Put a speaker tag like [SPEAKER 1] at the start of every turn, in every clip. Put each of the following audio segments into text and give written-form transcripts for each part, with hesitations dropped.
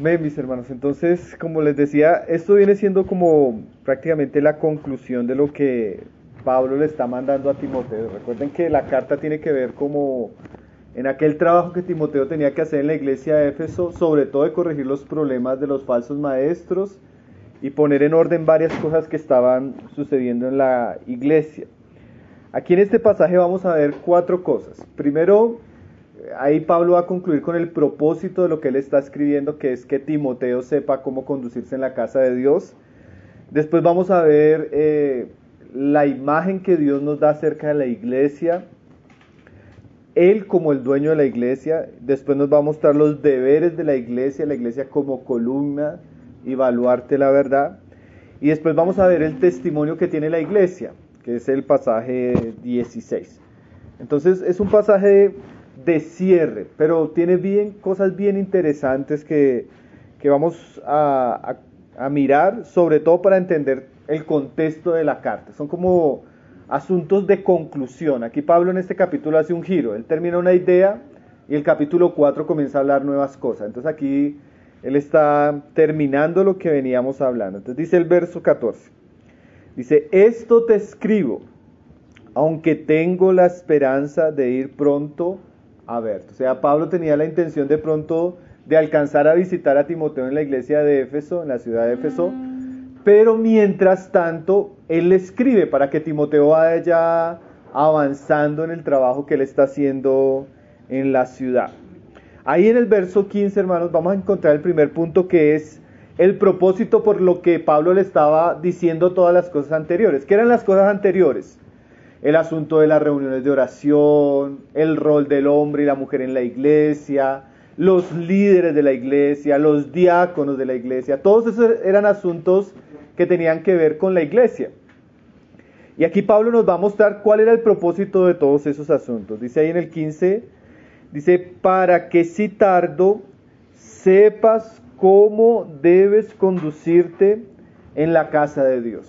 [SPEAKER 1] Bien, mis hermanos, entonces, como les decía, esto viene siendo como prácticamente la conclusión de lo que Pablo le está mandando a Timoteo. Recuerden que la carta tiene que ver como en aquel trabajo que Timoteo tenía que hacer en la iglesia de Éfeso, sobre todo de corregir los problemas de los falsos maestros y poner en orden varias cosas que estaban sucediendo en la iglesia. Aquí en este pasaje vamos a ver 4 cosas. Primero, ahí Pablo va a concluir con el propósito de lo que él está escribiendo, que es que Timoteo sepa cómo conducirse en la casa de Dios. Después vamos a ver la imagen que Dios nos da acerca de la iglesia, él como el dueño de la iglesia. Después nos va a mostrar los deberes de la iglesia como columna y baluarte la verdad. Y después vamos a ver el testimonio que tiene la iglesia, que es el pasaje 16. Entonces es un pasaje de cierre, pero tiene cosas bien interesantes que vamos a mirar, sobre todo para entender el contexto de la carta. Son como asuntos de conclusión. Aquí Pablo en este capítulo hace un giro, él termina una idea y el capítulo 4 comienza a hablar nuevas cosas. Entonces aquí él está terminando lo que veníamos hablando. Entonces dice el verso 14, dice: esto te escribo, aunque tengo la esperanza de ir pronto a verte. O sea, Pablo tenía la intención de pronto de alcanzar a visitar a Timoteo en la iglesia de Éfeso, en la ciudad de Éfeso, pero mientras tanto, él le escribe para que Timoteo vaya avanzando en el trabajo que él está haciendo en la ciudad. Ahí en el verso 15, hermanos, vamos a encontrar el primer punto, que es el propósito por lo que Pablo le estaba diciendo todas las cosas anteriores. ¿Qué eran las cosas anteriores? El asunto de las reuniones de oración, el rol del hombre y la mujer en la iglesia, los líderes de la iglesia, los diáconos de la iglesia. Todos esos eran asuntos que tenían que ver con la iglesia. Y aquí Pablo nos va a mostrar cuál era el propósito de todos esos asuntos. Dice ahí en el 15, dice: para que si tardo sepas cómo debes conducirte en la casa de Dios.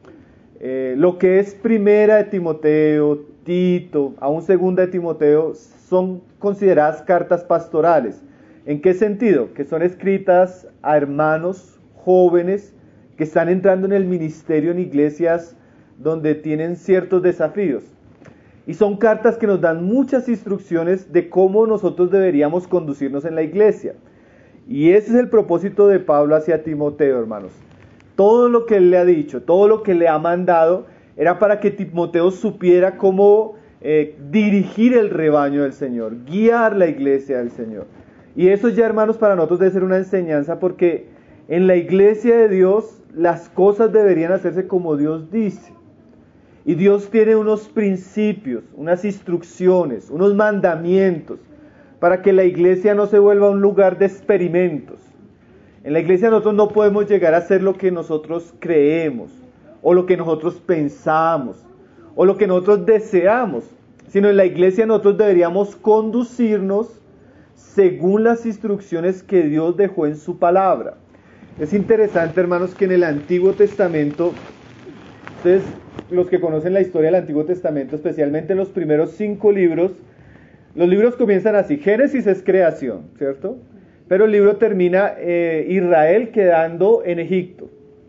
[SPEAKER 1] Lo que es primera de Timoteo, Tito, aún segunda de Timoteo, son consideradas cartas pastorales. ¿En qué sentido? Que son escritas a hermanos jóvenes que están entrando en el ministerio en iglesias donde tienen ciertos desafíos. Y son cartas que nos dan muchas instrucciones de cómo nosotros deberíamos conducirnos en la iglesia. Y ese es el propósito de Pablo hacia Timoteo, hermanos. Todo lo que él le ha dicho, todo lo que le ha mandado, era para que Timoteo supiera cómo dirigir el rebaño del Señor, guiar la iglesia del Señor. Y eso ya, hermanos, para nosotros debe ser una enseñanza, porque en la iglesia de Dios las cosas deberían hacerse como Dios dice. Y Dios tiene unos principios, unas instrucciones, unos mandamientos, para que la iglesia no se vuelva un lugar de experimentos. En la iglesia nosotros no podemos llegar a hacer lo que nosotros creemos, o lo que nosotros pensamos, o lo que nosotros deseamos, sino en la iglesia nosotros deberíamos conducirnos según las instrucciones que Dios dejó en su palabra. Es interesante, hermanos, que en el Antiguo Testamento, ustedes, los que conocen la historia del Antiguo Testamento, especialmente en los primeros 5 libros, los libros comienzan así: Génesis es creación, ¿cierto? Pero el libro termina Israel quedando en Egipto.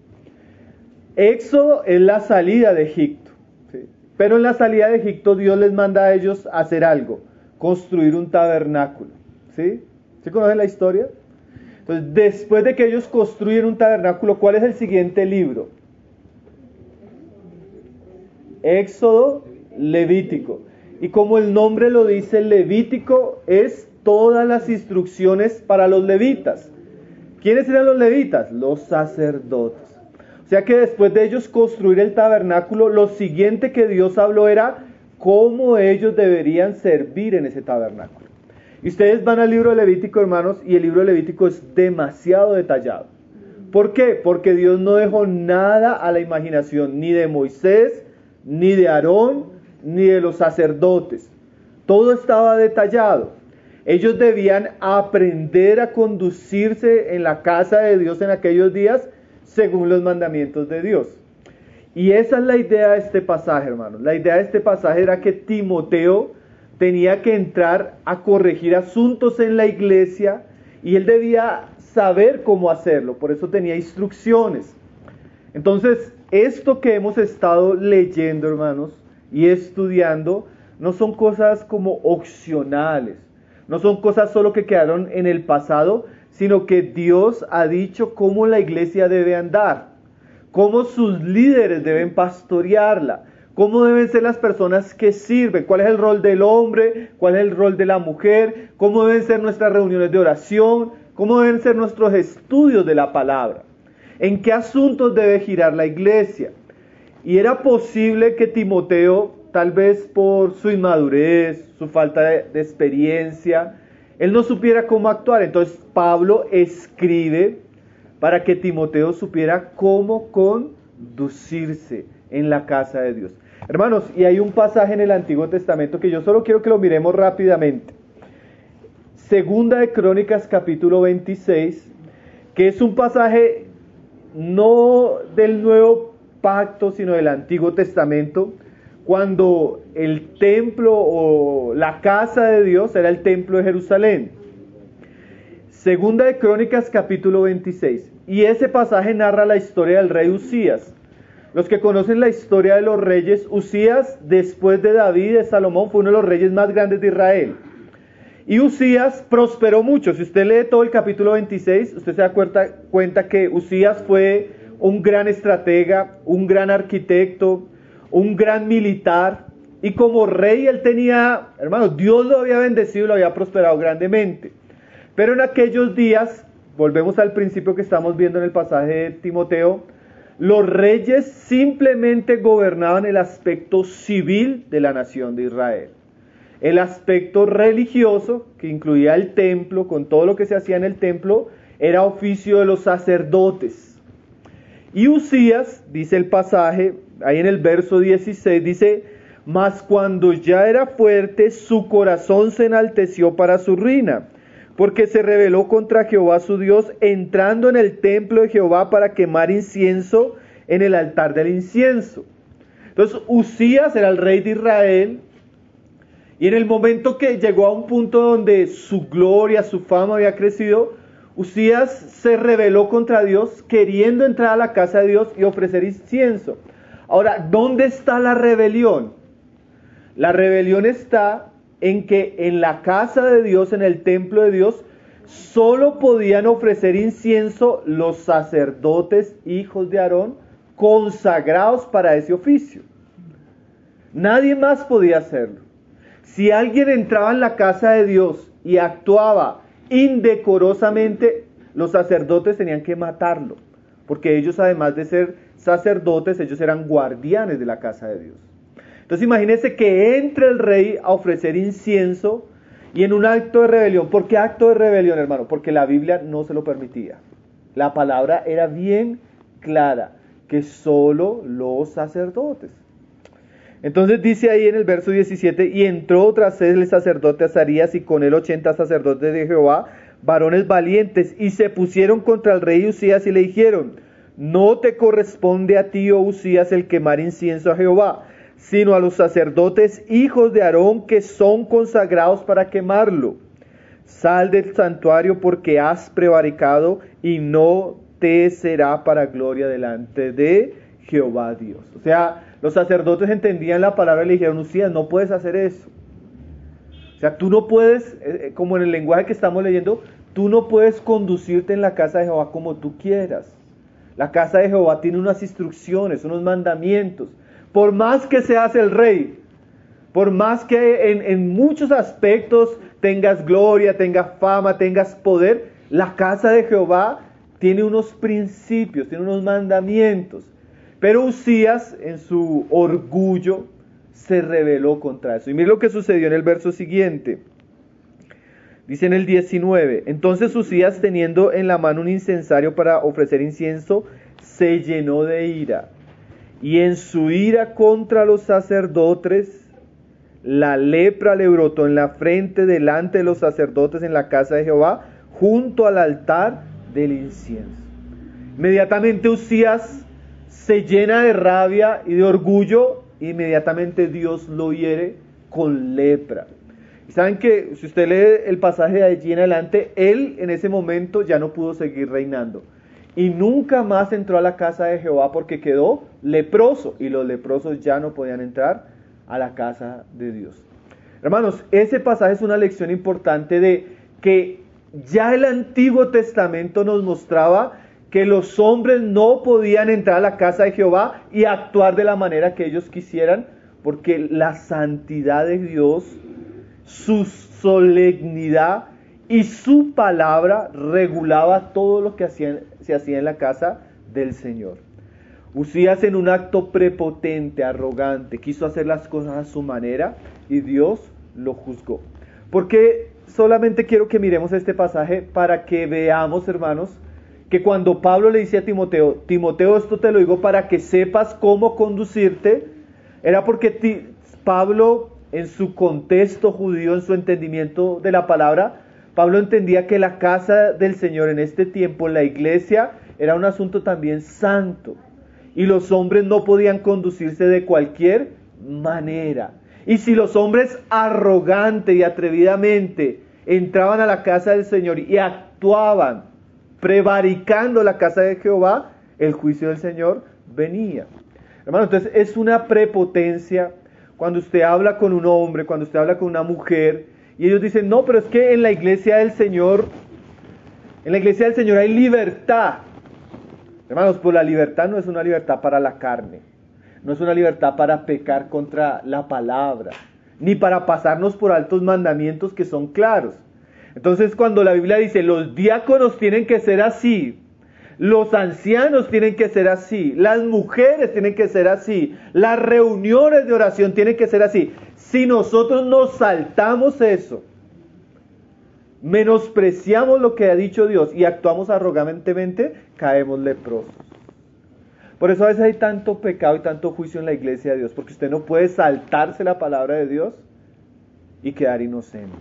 [SPEAKER 1] Éxodo es la salida de Egipto, ¿sí? Pero en la salida de Egipto Dios les manda a ellos hacer algo: construir un tabernáculo, ¿sí? ¿Sí conocen la historia? Entonces, después de que ellos construyen un tabernáculo, ¿cuál es el siguiente libro? Éxodo, Levítico. Y como el nombre lo dice, Levítico es todas las instrucciones para los levitas. ¿Quiénes eran los levitas? Los sacerdotes. O sea que después de ellos construir el tabernáculo, lo siguiente que Dios habló era cómo ellos deberían servir en ese tabernáculo. Y ustedes van al libro de Levítico, hermanos, y el libro de Levítico es demasiado detallado. ¿Por qué? Porque Dios no dejó nada a la imaginación, ni de Moisés, ni de Aarón, ni de los sacerdotes. Todo estaba detallado. Ellos debían aprender a conducirse en la casa de Dios en aquellos días según los mandamientos de Dios. Y esa es la idea de este pasaje, hermanos. La idea de este pasaje era que Timoteo tenía que entrar a corregir asuntos en la iglesia y él debía saber cómo hacerlo, por eso tenía instrucciones. Entonces, esto que hemos estado leyendo, hermanos, y estudiando, no son cosas como opcionales, no son cosas solo que quedaron en el pasado, sino que Dios ha dicho cómo la iglesia debe andar, cómo sus líderes deben pastorearla, cómo deben ser las personas que sirven, cuál es el rol del hombre, cuál es el rol de la mujer, cómo deben ser nuestras reuniones de oración, cómo deben ser nuestros estudios de la palabra, en qué asuntos debe girar la iglesia. Y era posible que Timoteo, tal vez por su inmadurez, su falta de experiencia, él no supiera cómo actuar. Entonces Pablo escribe para que Timoteo supiera cómo conducirse en la casa de Dios. Hermanos, y hay un pasaje en el Antiguo Testamento que yo solo quiero que lo miremos rápidamente. Segunda de Crónicas, capítulo 26, que es un pasaje no del Nuevo Pacto, sino del Antiguo Testamento, cuando el templo o la casa de Dios era el templo de Jerusalén. Segunda de Crónicas, capítulo 26. Y ese pasaje narra la historia del rey Usías. Los que conocen la historia de los reyes, Usías, después de David y de Salomón, fue uno de los reyes más grandes de Israel. Y Usías prosperó mucho. Si usted lee todo el capítulo 26, usted se da cuenta que Usías fue un gran estratega, un gran arquitecto, un gran militar. Y como rey él tenía, hermanos, Dios lo había bendecido y lo había prosperado grandemente. Pero en aquellos días, volvemos al principio que estamos viendo en el pasaje de Timoteo, los reyes simplemente gobernaban el aspecto civil de la nación de Israel. El aspecto religioso, que incluía el templo, con todo lo que se hacía en el templo, era oficio de los sacerdotes. Y Usías, dice el pasaje, ahí en el verso 16, dice: mas cuando ya era fuerte, su corazón se enalteció para su ruina, porque se rebeló contra Jehová su Dios, entrando en el templo de Jehová para quemar incienso en el altar del incienso. Entonces Usías era el rey de Israel, y en el momento que llegó a un punto donde su gloria, su fama había crecido, Usías se rebeló contra Dios, queriendo entrar a la casa de Dios y ofrecer incienso. Ahora, ¿dónde está la rebelión? La rebelión está en que en la casa de Dios, en el templo de Dios, solo podían ofrecer incienso los sacerdotes, hijos de Aarón, consagrados para ese oficio. Nadie más podía hacerlo. Si alguien entraba en la casa de Dios y actuaba indecorosamente, los sacerdotes tenían que matarlo, porque ellos, además de ser sacerdotes, ellos eran guardianes de la casa de Dios. Entonces imagínense que entre el rey a ofrecer incienso y en un acto de rebelión. ¿Por qué acto de rebelión, hermano? Porque la Biblia no se lo permitía. La palabra era bien clara, que solo los sacerdotes. Entonces dice ahí en el verso 17: y entró tras él el sacerdote Azarías y con él 80 sacerdotes de Jehová, varones valientes, y se pusieron contra el rey Usías y le dijeron: no te corresponde a ti, oh Usías, el quemar incienso a Jehová, sino a los sacerdotes hijos de Aarón, que son consagrados para quemarlo. Sal del santuario, porque has prevaricado, y no te será para gloria delante de Jehová Dios. O sea, los sacerdotes entendían la palabra y le dijeron: Usías, no puedes hacer eso. O sea, tú no puedes, como en el lenguaje que estamos leyendo, tú no puedes conducirte en la casa de Jehová como tú quieras. La casa de Jehová tiene unas instrucciones, unos mandamientos. Por más que seas el rey, por más que en muchos aspectos tengas gloria, tengas fama, tengas poder, la casa de Jehová tiene unos principios, tiene unos mandamientos. Pero Usías, en su orgullo, se rebeló contra eso. Y mire lo que sucedió en el verso siguiente. Dice en el 19: entonces Usías, teniendo en la mano un incensario para ofrecer incienso, se llenó de ira. Y en su ira contra los sacerdotes, la lepra le brotó en la frente delante de los sacerdotes en la casa de Jehová, junto al altar del incienso. Inmediatamente Usías se llena de rabia y de orgullo, inmediatamente Dios lo hiere con lepra. Y saben que si usted lee el pasaje de allí en adelante, él en ese momento ya no pudo seguir reinando. Y nunca más entró a la casa de Jehová porque quedó leproso. Y los leprosos ya no podían entrar a la casa de Dios. Hermanos, ese pasaje es una lección importante de que ya el Antiguo Testamento nos mostraba que los hombres no podían entrar a la casa de Jehová y actuar de la manera que ellos quisieran, porque la santidad de Dios, su solemnidad y su palabra regulaba todo lo que se hacía en la casa del Señor. Usías, en un acto prepotente, arrogante, quiso hacer las cosas a su manera y Dios lo juzgó. Porque solamente quiero que miremos este pasaje para que veamos, hermanos, que cuando Pablo le dice a Timoteo, Timoteo, esto te lo digo para que sepas cómo conducirte, era porque Pablo, en su contexto judío, en su entendimiento de la palabra, Pablo entendía que la casa del Señor en este tiempo, la iglesia, era un asunto también santo. Y los hombres no podían conducirse de cualquier manera. Y si los hombres arrogante y atrevidamente entraban a la casa del Señor y actuaban prevaricando la casa de Jehová, el juicio del Señor venía. Hermano, entonces es una prepotencia cuando usted habla con un hombre, cuando usted habla con una mujer, y ellos dicen, no, pero es que en la iglesia del Señor hay libertad. Hermanos, pues la libertad no es una libertad para la carne, no es una libertad para pecar contra la palabra, ni para pasarnos por altos mandamientos que son claros. Entonces, cuando la Biblia dice, los diáconos tienen que ser así, los ancianos tienen que ser así, las mujeres tienen que ser así, las reuniones de oración tienen que ser así. Si nosotros nos saltamos eso, menospreciamos lo que ha dicho Dios y actuamos arrogantemente, caemos leprosos. Por eso a veces hay tanto pecado y tanto juicio en la iglesia de Dios, porque usted no puede saltarse la palabra de Dios y quedar inocente.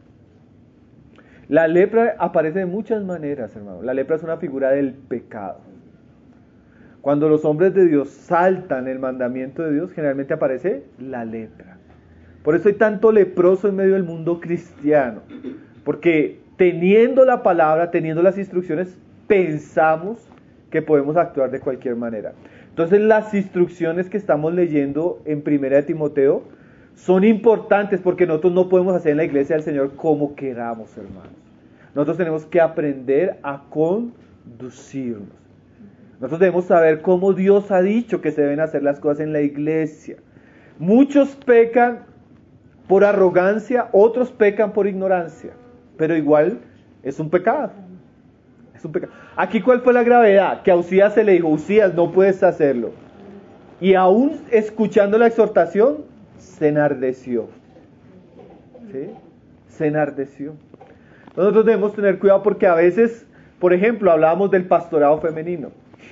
[SPEAKER 1] La lepra aparece de muchas maneras, hermano. La lepra es una figura del pecado. Cuando los hombres de Dios saltan el mandamiento de Dios, generalmente aparece la lepra. Por eso hay tanto leproso en medio del mundo cristiano. Porque teniendo la palabra, teniendo las instrucciones, pensamos que podemos actuar de cualquier manera. Entonces las instrucciones que estamos leyendo en 1 Timoteo son importantes porque nosotros no podemos hacer en la iglesia del Señor como queramos, hermanos. Nosotros tenemos que aprender a conducirnos. Nosotros debemos saber cómo Dios ha dicho que se deben hacer las cosas en la iglesia. Muchos pecan por arrogancia, otros pecan por ignorancia, pero igual es un pecado. Es un pecado. Aquí, ¿cuál fue la gravedad? Que a Usías se le dijo, Usías, no puedes hacerlo. Y aún escuchando la exhortación, se enardeció. ¿Sí? Se enardeció. Nosotros debemos tener cuidado porque a veces, por ejemplo, hablábamos del pastorado femenino.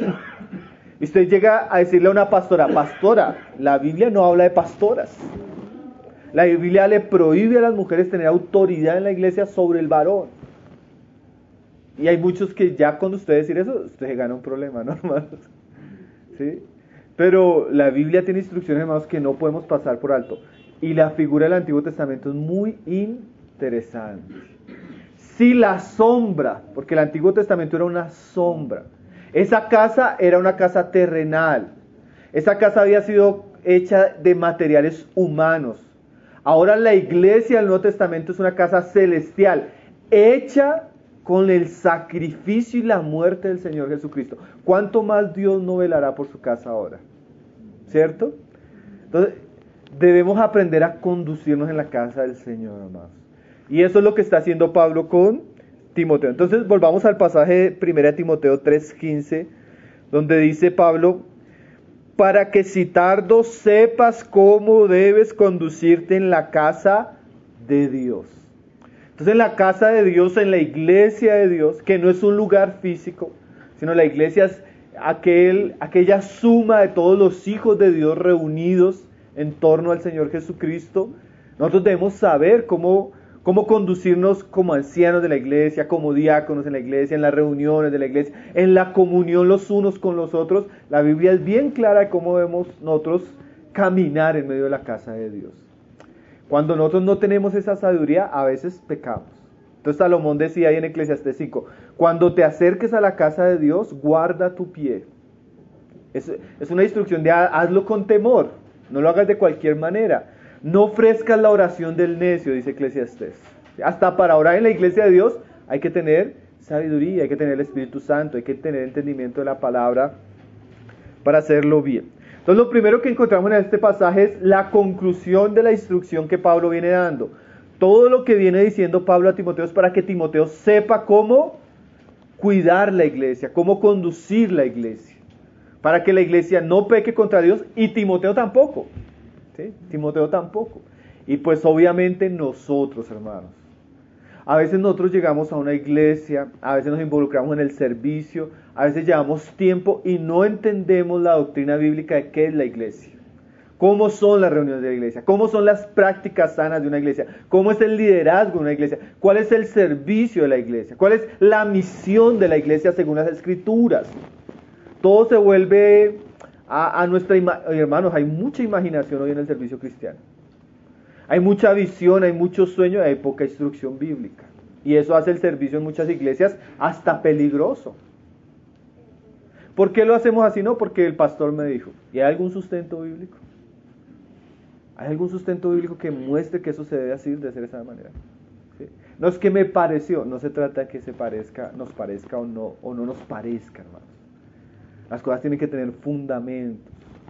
[SPEAKER 1] Y usted llega a decirle a una pastora, pastora, la Biblia no habla de pastoras. La Biblia le prohíbe a las mujeres tener autoridad en la iglesia sobre el varón. Y hay muchos que ya cuando usted decir eso, usted se gana un problema, ¿no, hermanos? ¿Sí? Pero la Biblia tiene instrucciones, hermanos, que no podemos pasar por alto. Y la figura del Antiguo Testamento es muy interesante. Si la sombra, porque el Antiguo Testamento era una sombra, esa casa era una casa terrenal, esa casa había sido hecha de materiales humanos. Ahora la iglesia del Nuevo Testamento es una casa celestial, hecha con el sacrificio y la muerte del Señor Jesucristo. ¿Cuánto más Dios no velará por su casa ahora? ¿Cierto? Entonces, debemos aprender a conducirnos en la casa del Señor, amados. Y eso es lo que está haciendo Pablo con Timoteo. Entonces, volvamos al pasaje de 1 Timoteo 3:15, donde dice Pablo, para que si tardo sepas cómo debes conducirte en la casa de Dios. Entonces en la casa de Dios, en la iglesia de Dios, que no es un lugar físico, sino la iglesia es aquella suma de todos los hijos de Dios reunidos en torno al Señor Jesucristo. Nosotros debemos saber cómo conducirnos como ancianos de la iglesia, como diáconos en la iglesia, en las reuniones de la iglesia, en la comunión los unos con los otros. La Biblia es bien clara de cómo debemos nosotros caminar en medio de la casa de Dios. Cuando nosotros no tenemos esa sabiduría, a veces pecamos. Entonces Salomón decía ahí en Eclesiastés 5, cuando te acerques a la casa de Dios, guarda tu pie. Es una instrucción de hazlo con temor, no lo hagas de cualquier manera. No ofrezcas la oración del necio, dice Eclesiastés. Hasta para orar en la iglesia de Dios hay que tener sabiduría, hay que tener el Espíritu Santo, hay que tener entendimiento de la palabra para hacerlo bien. Entonces lo primero que encontramos en este pasaje es la conclusión de la instrucción que Pablo viene dando. Todo lo que viene diciendo Pablo a Timoteo es para que Timoteo sepa cómo cuidar la iglesia, cómo conducir la iglesia, para que la iglesia no peque contra Dios y Timoteo tampoco. ¿Sí? Timoteo tampoco. Y pues obviamente nosotros, hermanos. A veces nosotros llegamos a una iglesia, a veces nos involucramos en el servicio, a veces llevamos tiempo y no entendemos la doctrina bíblica de qué es la iglesia. ¿Cómo son las reuniones de la iglesia? ¿Cómo son las prácticas sanas de una iglesia? ¿Cómo es el liderazgo de una iglesia? ¿Cuál es el servicio de la iglesia? ¿Cuál es la misión de la iglesia según las Escrituras? Todo se vuelve a nuestra imaginación. Hermanos, hay mucha imaginación hoy en el servicio cristiano. Hay mucha visión, hay mucho sueño, hay poca instrucción bíblica. Y eso hace el servicio en muchas iglesias hasta peligroso. ¿Por qué lo hacemos así? No, porque el pastor me dijo. ¿Y hay algún sustento bíblico? ¿Hay algún sustento bíblico que muestre que eso se debe hacer de esa manera? ¿Sí? No es que me pareció, no se trata de que nos parezca o no nos parezca, hermanos. Las cosas tienen que tener fundamentos.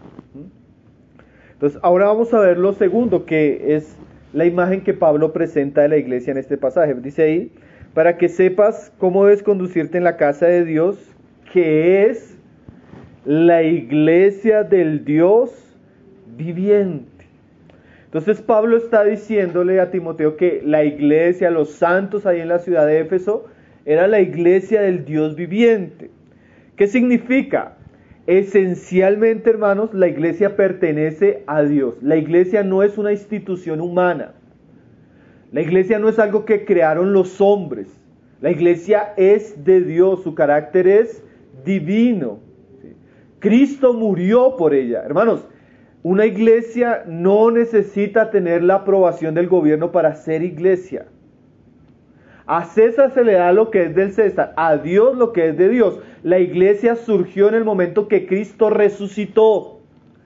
[SPEAKER 1] Entonces, ahora vamos a ver lo segundo, que es la imagen que Pablo presenta de la iglesia en este pasaje. Dice ahí, para que sepas cómo debes conducirte en la casa de Dios, que es la iglesia del Dios viviente. Entonces Pablo está diciéndole a Timoteo que la iglesia, los santos ahí en la ciudad de Éfeso, era la iglesia del Dios viviente. ¿Qué significa? Esencialmente, hermanos, la iglesia pertenece a Dios. La iglesia no es una institución humana. La iglesia no es algo que crearon los hombres. La iglesia es de Dios, su carácter es divino. Cristo murió por ella. Hermanos, una iglesia no necesita tener la aprobación del gobierno para ser iglesia. A César se le da lo que es del César, a Dios lo que es de Dios. La iglesia surgió en el momento que Cristo resucitó.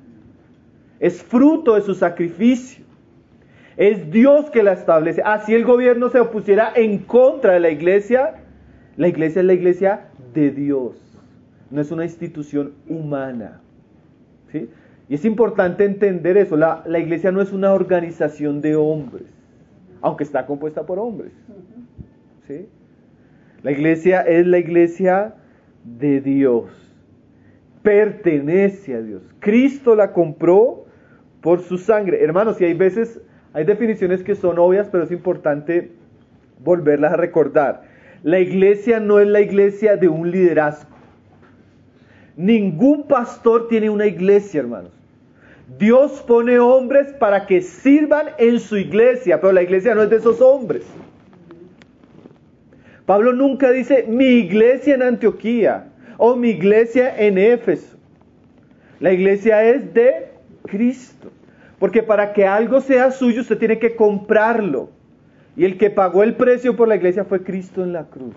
[SPEAKER 1] Es fruto de su sacrificio. Es Dios que la establece. Así el gobierno se opusiera en contra de la iglesia es la iglesia de Dios. No es una institución humana. ¿Sí? Y es importante entender eso. La iglesia no es una organización de hombres, aunque está compuesta por hombres. ¿Sí? La iglesia es la iglesia de Dios. Pertenece a Dios. Cristo la compró por su sangre. Hermanos, y hay definiciones que son obvias, pero es importante volverlas a recordar. La iglesia no es la iglesia de un liderazgo. Ningún pastor tiene una iglesia, hermanos. Dios pone hombres para que sirvan en su iglesia, pero la iglesia no es de esos hombres. Pablo nunca dice mi iglesia en Antioquía o mi iglesia en Éfeso. La iglesia es de Cristo. Porque para que algo sea suyo usted tiene que comprarlo. Y el que pagó el precio por la iglesia fue Cristo en la cruz.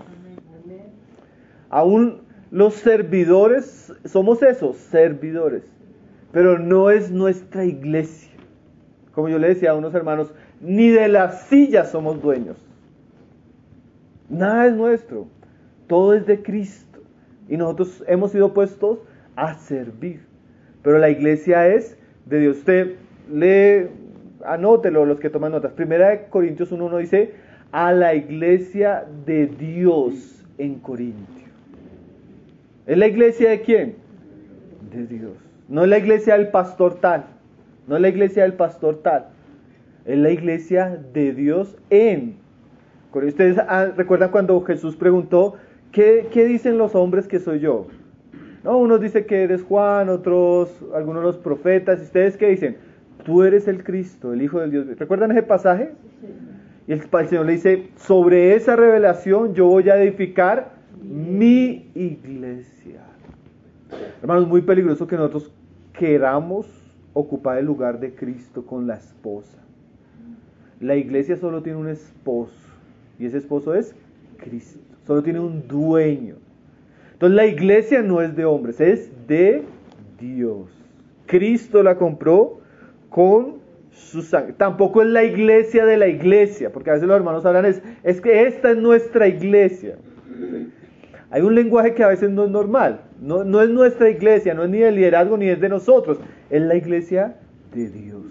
[SPEAKER 1] Aún los servidores, somos esos, servidores. Pero no es nuestra iglesia. Como yo le decía a unos hermanos, ni de las sillas somos dueños. Nada es nuestro. Todo es de Cristo. Y nosotros hemos sido puestos a servir. Pero la iglesia es de Dios. Usted anótelo los que toman notas. Primera de Corintios 1:1 dice, a la iglesia de Dios en Corintio. ¿Es la iglesia de quién? De Dios. No es la iglesia del pastor tal. No es la iglesia del pastor tal. Es la iglesia de Dios en Corintio. Ustedes recuerdan cuando Jesús preguntó, ¿qué dicen los hombres que soy yo? No, unos dicen que eres Juan, algunos los profetas. ¿Y ustedes qué dicen? Tú eres el Cristo, el Hijo del Dios. ¿Recuerdan ese pasaje? Y el Señor le dice, sobre esa revelación yo voy a edificar mi iglesia. Hermanos, es muy peligroso que nosotros queramos ocupar el lugar de Cristo con la esposa. La iglesia solo tiene un esposo, y ese esposo es Cristo. Solo tiene un dueño. Entonces la iglesia no es de hombres, es de Dios. Cristo la compró con su sangre. Tampoco es la iglesia de la iglesia, porque a veces los hermanos hablan, es que esta es nuestra iglesia. Hay un lenguaje que a veces no es normal. No es nuestra iglesia, no es ni del liderazgo ni es de nosotros. Es la iglesia de Dios.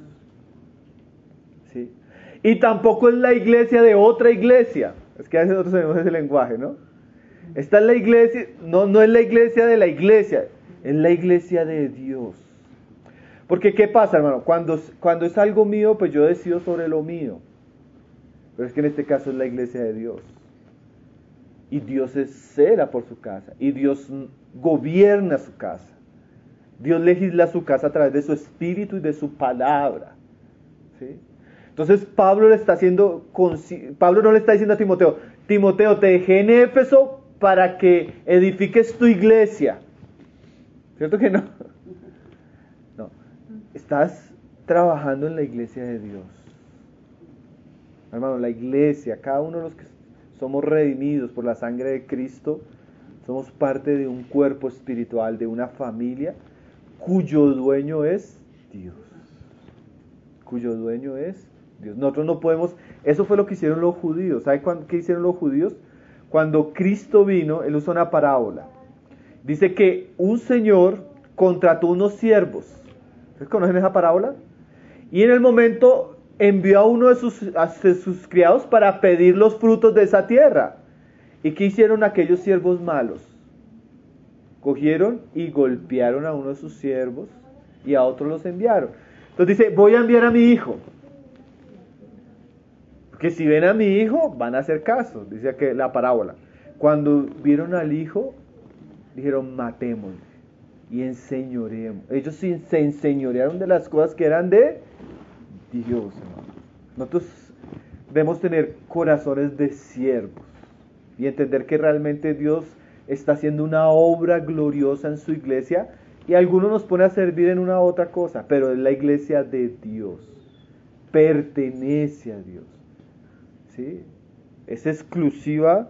[SPEAKER 1] ¿Sí? Y tampoco es la iglesia de otra iglesia. Es que a veces nosotros tenemos ese lenguaje, ¿no? Esta es la iglesia, no es la iglesia de la iglesia, es la iglesia de Dios. Porque ¿qué pasa, hermano? Cuando es algo mío, pues yo decido sobre lo mío. Pero es que en este caso es la iglesia de Dios. Y Dios cela por su casa. Y Dios gobierna su casa. Dios legisla su casa a través de su espíritu y de su palabra. ¿Sí? Entonces Pablo no le está diciendo a Timoteo, Timoteo, te dejé en Éfeso para que edifiques tu iglesia. ¿Cierto que no? No. Estás trabajando en la iglesia de Dios. Hermano, la iglesia, cada uno de los que somos redimidos por la sangre de Cristo, somos parte de un cuerpo espiritual, de una familia cuyo dueño es Dios. Cuyo dueño es Dios. Nosotros no podemos, eso fue lo que hicieron los judíos. ¿Sabe qué hicieron los judíos? Cuando Cristo vino, Él usó una parábola. Dice que un señor contrató unos siervos. ¿Ustedes conocen esa parábola? Y en el momento envió a uno de sus criados para pedir los frutos de esa tierra. ¿Y qué hicieron aquellos siervos malos? Cogieron y golpearon a uno de sus siervos y a otros los enviaron. Entonces dice, voy a enviar a mi hijo. Porque si ven a mi hijo, van a hacer caso, dice que la parábola. Cuando vieron al hijo, dijeron, matémosle y enseñoremos. Ellos se enseñorearon de las cosas que eran de Dios, hermano. Nosotros debemos tener corazones de siervos y entender que realmente Dios está haciendo una obra gloriosa en su iglesia y algunos nos pone a servir en una otra cosa, pero es la iglesia de Dios, pertenece a Dios, ¿sí? Es exclusiva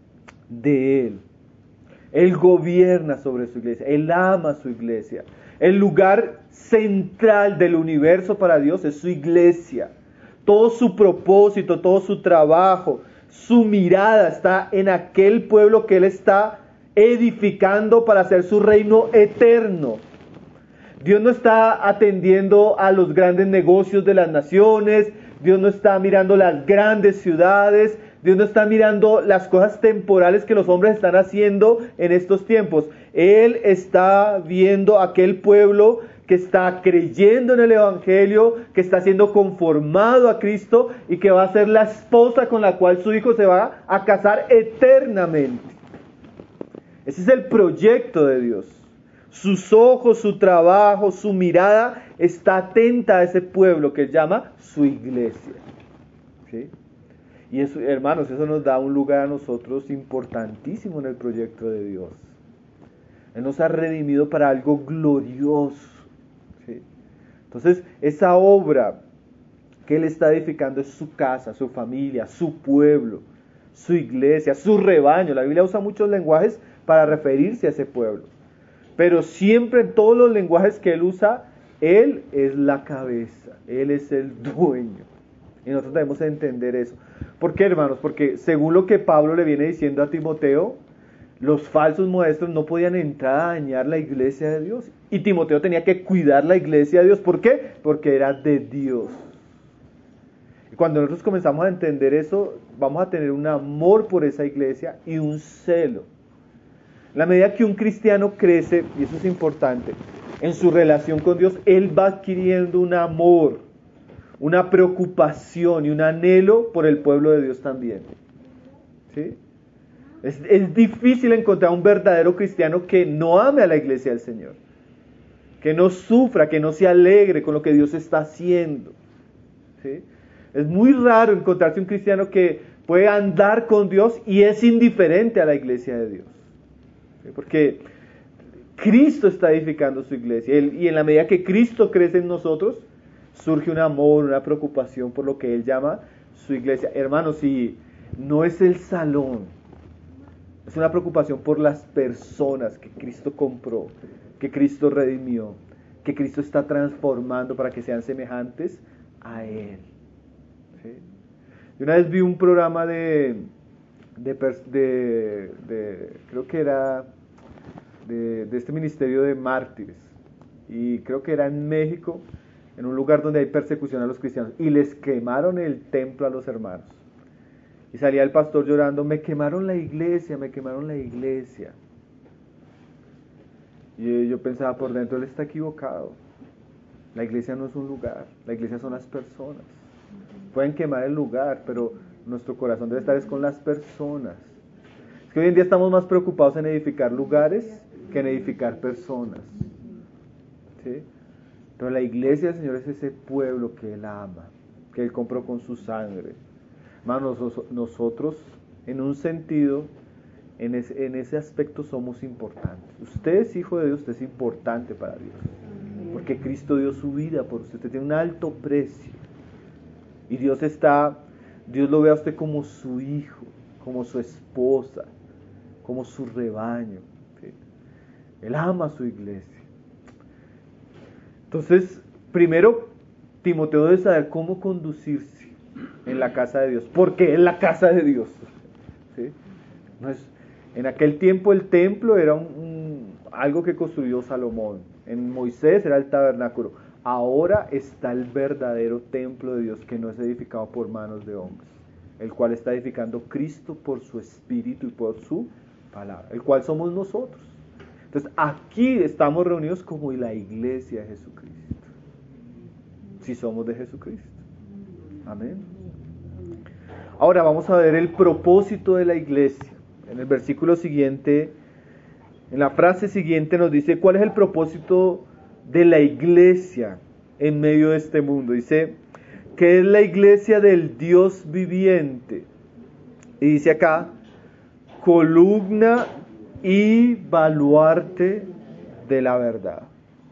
[SPEAKER 1] de Él. Él gobierna sobre su iglesia, Él ama su iglesia. El lugar central del universo para Dios es su iglesia. Todo su propósito, todo su trabajo, su mirada está en aquel pueblo que Él está edificando para hacer su reino eterno. Dios no está atendiendo a los grandes negocios de las naciones, Dios no está mirando las grandes ciudades, Dios no está mirando las cosas temporales que los hombres están haciendo en estos tiempos. Él está viendo aquel pueblo que está creyendo en el Evangelio, que está siendo conformado a Cristo y que va a ser la esposa con la cual su hijo se va a casar eternamente. Ese es el proyecto de Dios. Sus ojos, su trabajo, su mirada está atenta a ese pueblo que él llama su iglesia. ¿Sí? Y eso, hermanos, eso nos da un lugar a nosotros importantísimo en el proyecto de Dios. Él nos ha redimido para algo glorioso. ¿Sí? Entonces, esa obra que Él está edificando es su casa, su familia, su pueblo, su iglesia, su rebaño. La Biblia usa muchos lenguajes para referirse a ese pueblo. Pero siempre en todos los lenguajes que Él usa, Él es la cabeza, Él es el dueño. Y nosotros debemos entender eso. ¿Por qué, hermanos? Porque según lo que Pablo le viene diciendo a Timoteo, los falsos maestros no podían entrar a dañar la iglesia de Dios. Y Timoteo tenía que cuidar la iglesia de Dios. ¿Por qué? Porque era de Dios. Y cuando nosotros comenzamos a entender eso, vamos a tener un amor por esa iglesia y un celo. La medida que un cristiano crece, y eso es importante, en su relación con Dios, él va adquiriendo un amor, una preocupación y un anhelo por el pueblo de Dios también. ¿Sí? Es difícil encontrar un verdadero cristiano que no ame a la iglesia del Señor, que no sufra, que no se alegre con lo que Dios está haciendo. ¿Sí? Es muy raro encontrarse un cristiano que puede andar con Dios y es indiferente a la iglesia de Dios. ¿Sí? Porque Cristo está edificando su iglesia y en la medida que Cristo crece en nosotros, surge un amor, una preocupación por lo que Él llama su iglesia. Hermanos, si no es el salón, es una preocupación por las personas que Cristo compró, que Cristo redimió, que Cristo está transformando para que sean semejantes a Él. ¿Sí? Yo una vez vi un programa creo que era de este ministerio de mártires, y creo que era en México, en un lugar donde hay persecución a los cristianos, y les quemaron el templo a los hermanos. Y salía el pastor llorando: me quemaron la iglesia, me quemaron la iglesia. Y yo pensaba por dentro: él está equivocado. La iglesia no es un lugar, la iglesia son las personas. Pueden quemar el lugar, pero nuestro corazón debe estar con las personas. Es que hoy en día estamos más preocupados en edificar lugares que en edificar personas. ¿Sí? Pero la iglesia del Señor es ese pueblo que Él ama, que Él compró con su sangre. Hermanos, nosotros, en un sentido, en ese aspecto somos importantes. Usted es hijo de Dios, usted es importante para Dios, porque Cristo dio su vida por usted. Usted tiene un alto precio, y Dios lo ve a usted como su hijo, como su esposa, como su rebaño. ¿Sí? Él ama a su iglesia. Entonces, primero, Timoteo debe saber cómo conducirse en la casa de Dios, porque es la casa de Dios. ¿Sí? En aquel tiempo el templo era algo que construyó Salomón. En Moisés era el tabernáculo. Ahora está el verdadero templo de Dios, que no es edificado por manos de hombres, el cual está edificando Cristo por su Espíritu y por su palabra, el cual somos nosotros. Entonces aquí estamos reunidos como la iglesia de Jesucristo, si somos de Jesucristo. Amén. Ahora vamos a ver el propósito de la iglesia. En el versículo siguiente, en la frase siguiente nos dice cuál es el propósito de la iglesia en medio de este mundo. Dice que es la iglesia del Dios viviente. Y dice acá: columna y baluarte de la verdad.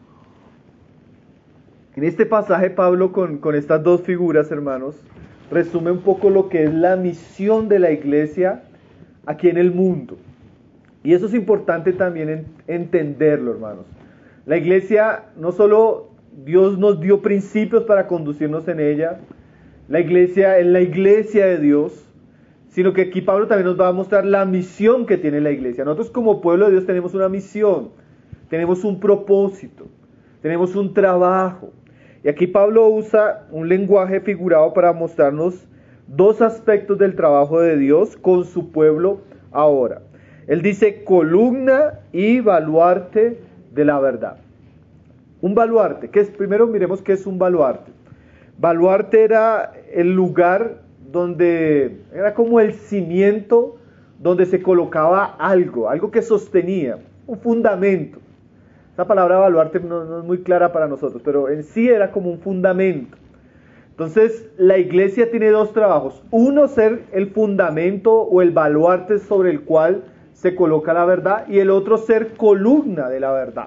[SPEAKER 1] En este pasaje Pablo con estas dos figuras, hermanos, resume un poco lo que es la misión de la iglesia aquí en el mundo. Y eso es importante también entenderlo, hermanos. La iglesia, no solo Dios nos dio principios para conducirnos en ella, la iglesia es la iglesia de Dios, sino que aquí Pablo también nos va a mostrar la misión que tiene la iglesia. Nosotros como pueblo de Dios tenemos una misión, tenemos un propósito, tenemos un trabajo. Y aquí Pablo usa un lenguaje figurado para mostrarnos dos aspectos del trabajo de Dios con su pueblo ahora. Él dice columna y baluarte de la verdad. Un baluarte, primero miremos qué es un baluarte. Baluarte era el lugar donde era como el cimiento donde se colocaba algo que sostenía, un fundamento. Esta palabra baluarte no es muy clara para nosotros, pero en sí era como un fundamento. Entonces la iglesia tiene dos trabajos: uno, ser el fundamento o el baluarte sobre el cual se coloca la verdad, y el otro, ser columna de la verdad.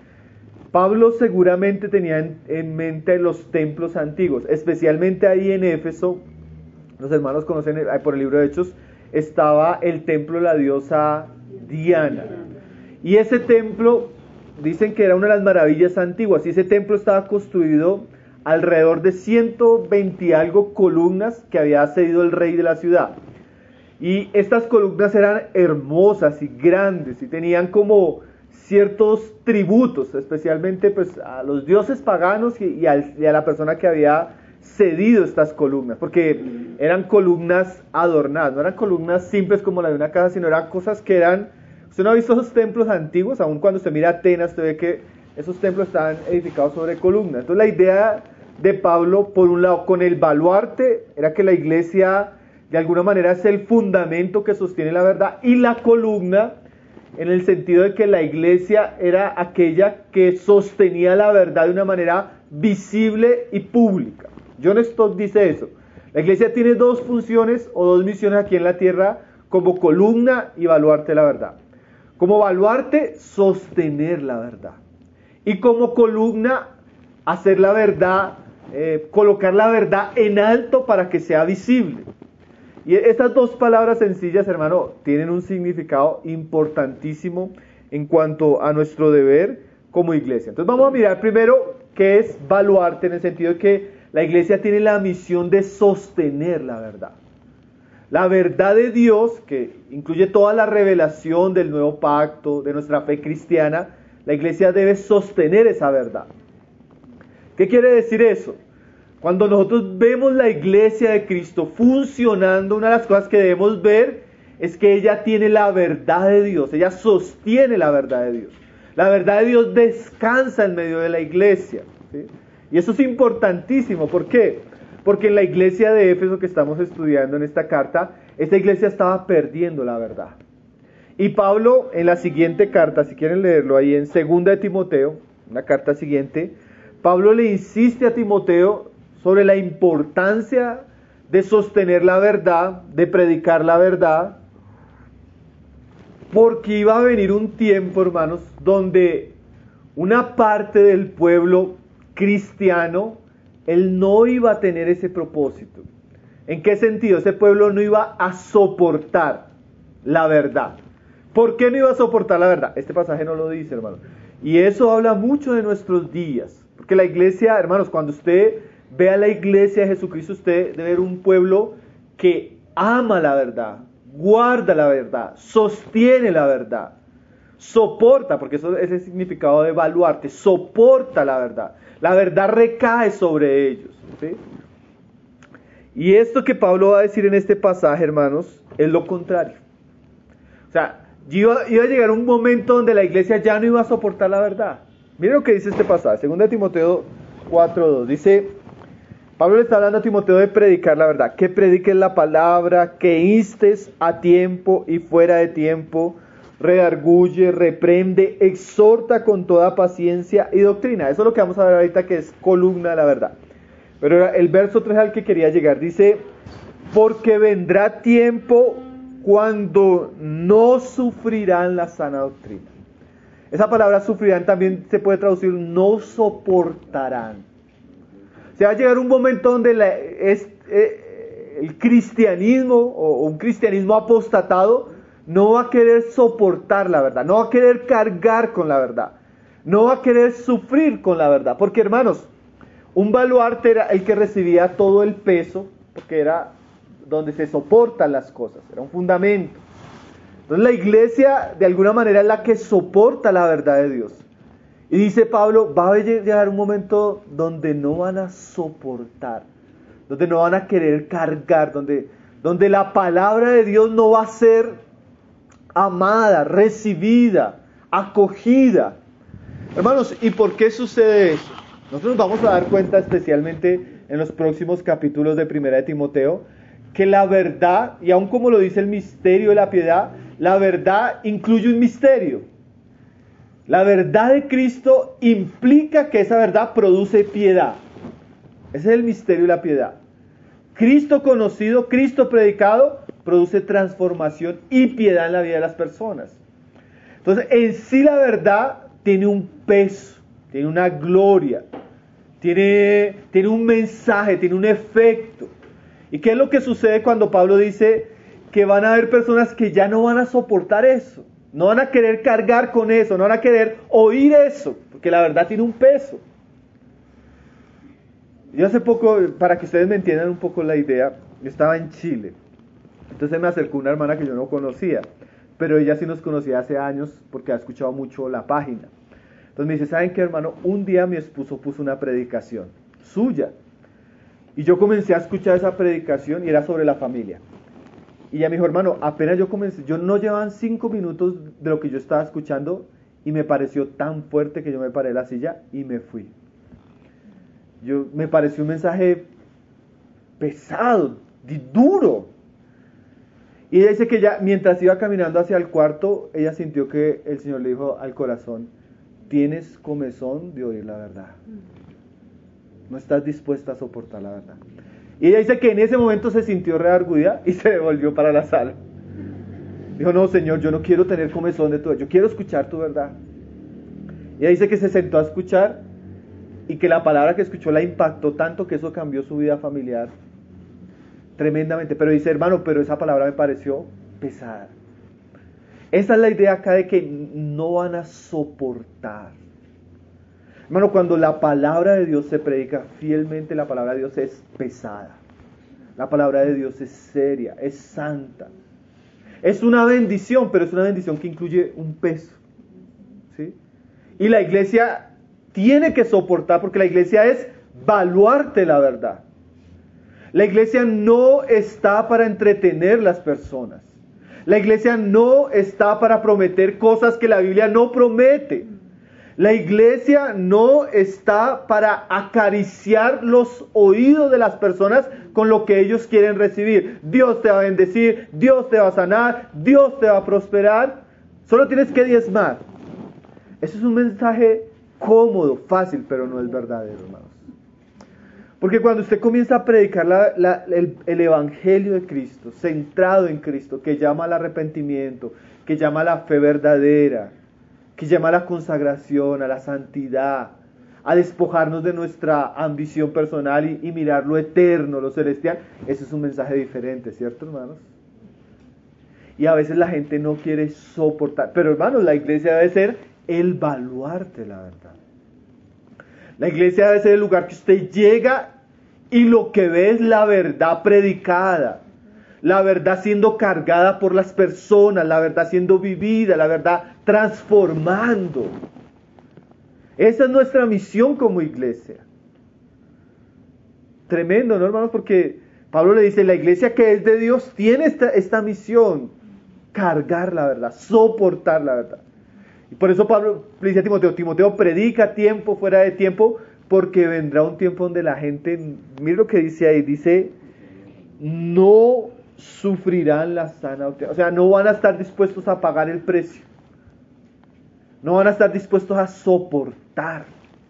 [SPEAKER 1] Pablo seguramente tenía en mente los templos antiguos, especialmente ahí en Éfeso. Los hermanos conocen, por el libro de Hechos, estaba el templo de la diosa Diana. Y ese templo, dicen que era una de las maravillas antiguas, y ese templo estaba construido alrededor de 120 y algo columnas que había cedido el rey de la ciudad. Y estas columnas eran hermosas y grandes, y tenían como ciertos tributos, especialmente pues a los dioses paganos y a la persona que había cedido estas columnas, porque eran columnas adornadas, no eran columnas simples como la de una casa, sino eran cosas que eran... Usted no ha visto esos templos antiguos, aun cuando usted mira Atenas, usted ve que esos templos estaban edificados sobre columnas. Entonces la idea de Pablo, por un lado, con el baluarte, era que la iglesia de alguna manera es el fundamento que sostiene la verdad, y la columna en el sentido de que la iglesia era aquella que sostenía la verdad de una manera visible y pública. John Stott dice eso: la iglesia tiene dos funciones o dos misiones aquí en la tierra, como columna y baluarte de la verdad. Como baluarte, sostener la verdad, y como columna, hacer la verdad colocar la verdad en alto para que sea visible. Y estas dos palabras sencillas, hermano, tienen un significado importantísimo en cuanto a nuestro deber como iglesia. Entonces vamos a mirar primero qué es baluarte, en el sentido de que la iglesia tiene la misión de sostener la verdad. La verdad de Dios, que incluye toda la revelación del nuevo pacto, de nuestra fe cristiana, la iglesia debe sostener esa verdad. ¿Qué quiere decir eso? Cuando nosotros vemos la iglesia de Cristo funcionando, una de las cosas que debemos ver es que ella tiene la verdad de Dios, ella sostiene la verdad de Dios. La verdad de Dios descansa en medio de la iglesia, ¿sí? Y eso es importantísimo. ¿Por qué? Porque en la iglesia de Éfeso que estamos estudiando en esta carta, esta iglesia estaba perdiendo la verdad. Y Pablo en la siguiente carta, si quieren leerlo ahí en 2 de Timoteo, la carta siguiente, Pablo le insiste a Timoteo sobre la importancia de sostener la verdad, de predicar la verdad, porque iba a venir un tiempo, hermanos, donde una parte del pueblo cristiano, él no iba a tener ese propósito. ¿En qué sentido? Ese pueblo no iba a soportar la verdad. ¿Por qué no iba a soportar la verdad? Este pasaje no lo dice, hermano. Y eso habla mucho de nuestros días. Porque la iglesia, hermanos, cuando usted ve a la iglesia de Jesucristo, usted debe ver un pueblo que ama la verdad, guarda la verdad, sostiene la verdad, soporta, porque eso es el significado de baluarte, soporta la verdad. La verdad recae sobre ellos, ¿sí? Y esto que Pablo va a decir en este pasaje, hermanos, es lo contrario. O sea, iba a llegar un momento donde la iglesia ya no iba a soportar la verdad. Miren lo que dice este pasaje, 2 Timoteo 4:2. Dice, Pablo le está hablando a Timoteo de predicar la verdad. Que prediques la palabra, que instes a tiempo y fuera de tiempo, redarguye, reprende, exhorta con toda paciencia y doctrina. Eso es lo que vamos a ver ahorita, que es columna de la verdad. Pero el verso 3 al que quería llegar dice, porque vendrá tiempo cuando no sufrirán la sana doctrina. Esa palabra sufrirán también se puede traducir no soportarán. O sea, va a llegar un momento donde el cristianismo o un cristianismo apostatado no va a querer soportar la verdad, no va a querer cargar con la verdad, no va a querer sufrir con la verdad. Porque, hermanos, un baluarte era el que recibía todo el peso, porque era donde se soportan las cosas, era un fundamento. Entonces la iglesia de alguna manera es la que soporta la verdad de Dios. Y dice Pablo, va a llegar un momento donde no van a soportar, donde no van a querer cargar, donde la palabra de Dios no va a ser amada, recibida, acogida. Hermanos, ¿y por qué sucede eso? Nosotros nos vamos a dar cuenta especialmente en los próximos capítulos de 1 de Timoteo, que la verdad, y aun como lo dice el misterio de la piedad, la verdad incluye un misterio. La verdad de Cristo implica que esa verdad produce piedad. Ese es el misterio de la piedad. Cristo conocido, Cristo predicado, produce transformación y piedad en la vida de las personas. Entonces, en sí la verdad tiene un peso, tiene una gloria, tiene un mensaje, tiene un efecto. ¿Y qué es lo que sucede cuando Pablo dice que van a haber personas que ya no van a soportar eso? No van a querer cargar con eso, no van a querer oír eso, porque la verdad tiene un peso. Yo hace poco, para que ustedes me entiendan un poco la idea, yo estaba en Chile. Entonces me acercó una hermana que yo no conocía, pero ella sí nos conocía hace años porque ha escuchado mucho la página. Entonces me dice, ¿saben qué, hermano? Un día mi esposo puso una predicación suya. Y yo comencé a escuchar esa predicación y era sobre la familia. Y ella me dijo, hermano, apenas yo comencé, yo no llevaban 5 minutos de lo que yo estaba escuchando y me pareció tan fuerte que yo me paré de la silla y me fui. Me pareció un mensaje pesado, duro. Y ella dice que ya, mientras iba caminando hacia el cuarto, ella sintió que el Señor le dijo al corazón, tienes comezón de oír la verdad. No estás dispuesta a soportar la verdad. Y ella dice que en ese momento se sintió redargüida y se devolvió para la sala. Dijo, no, Señor, yo no quiero tener comezón de tu verdad, yo quiero escuchar tu verdad. Y ella dice que se sentó a escuchar y que la palabra que escuchó la impactó tanto que eso cambió su vida familiar tremendamente. Pero dice, hermano, pero esa palabra me pareció pesada. Esa es la idea acá de que no van a soportar. Hermano, cuando la palabra de Dios se predica fielmente, la palabra de Dios es pesada. La palabra de Dios es seria, es santa. Es una bendición, pero es una bendición que incluye un peso. ¿Sí? Y la iglesia tiene que soportar, porque la iglesia es baluarte la verdad. La iglesia no está para entretener las personas. La iglesia no está para prometer cosas que la Biblia no promete. La iglesia no está para acariciar los oídos de las personas con lo que ellos quieren recibir. Dios te va a bendecir, Dios te va a sanar, Dios te va a prosperar. Solo tienes que diezmar. Eso es un mensaje cómodo, fácil, pero no es verdadero, hermanos. Porque cuando usted comienza a predicar el Evangelio de Cristo, centrado en Cristo, que llama al arrepentimiento, que llama a la fe verdadera, que llama a la consagración, a la santidad, a despojarnos de nuestra ambición personal y mirar lo eterno, lo celestial, ese es un mensaje diferente, ¿cierto, hermanos? Y a veces la gente no quiere soportar, pero hermanos, la iglesia debe ser el baluarte, la verdad. La iglesia debe ser el lugar que usted llega y lo que ve es la verdad predicada, la verdad siendo cargada por las personas, la verdad siendo vivida, la verdad transformando. Esa es nuestra misión como iglesia. Tremendo, ¿no, hermanos? Porque Pablo le dice, la iglesia que es de Dios tiene esta misión, cargar la verdad, soportar la verdad. Y por eso Pablo le dice a Timoteo, predica a tiempo, fuera de tiempo, porque vendrá un tiempo donde la gente, mire lo que dice ahí, dice, no sufrirán la sana doctrina. O sea, no van a estar dispuestos a pagar el precio. No van a estar dispuestos a soportar.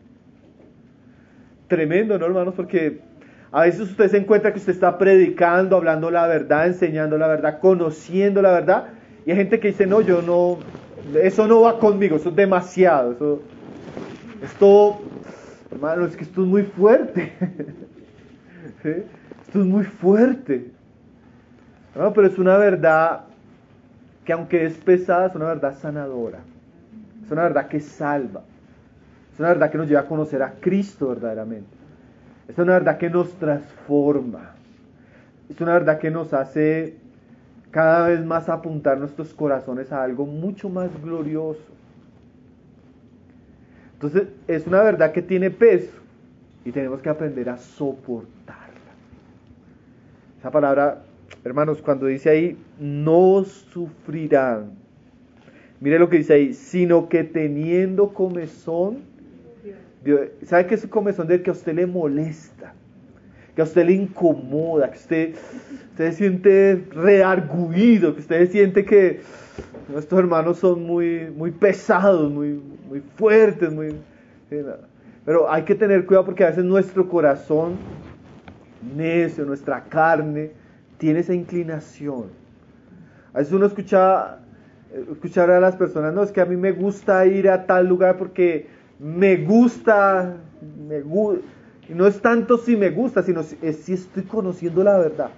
[SPEAKER 1] Tremendo, ¿no, hermanos? Porque a veces usted se encuentra que usted está predicando, hablando la verdad, enseñando la verdad, conociendo la verdad, y hay gente que dice, no, yo no, eso no va conmigo, eso es demasiado, esto, hermano, es que esto es muy fuerte. ¿Sí? Esto es muy fuerte. No, pero es una verdad que aunque es pesada, es una verdad sanadora. Es una verdad que salva. Es una verdad que nos lleva a conocer a Cristo verdaderamente. Es una verdad que nos transforma. Es una verdad que nos hace cada vez más apuntar nuestros corazones a algo mucho más glorioso. Entonces, es una verdad que tiene peso y tenemos que aprender a soportarla. Esa palabra, hermanos, cuando dice ahí, no sufrirán. Mire lo que dice ahí, sino que teniendo comezón, ¿sabe qué es el comezón? De que a usted le molesta, que a usted le incomoda, que usted se siente redarguido, que usted siente que nuestros hermanos son muy pesados, muy fuertes, pero hay que tener cuidado porque a veces nuestro corazón necio, nuestra carne, tiene esa inclinación. A veces uno escuchar a las personas, no, es que a mí me gusta ir a tal lugar porque me gusta, y no es tanto si me gusta, sino si estoy conociendo la verdad.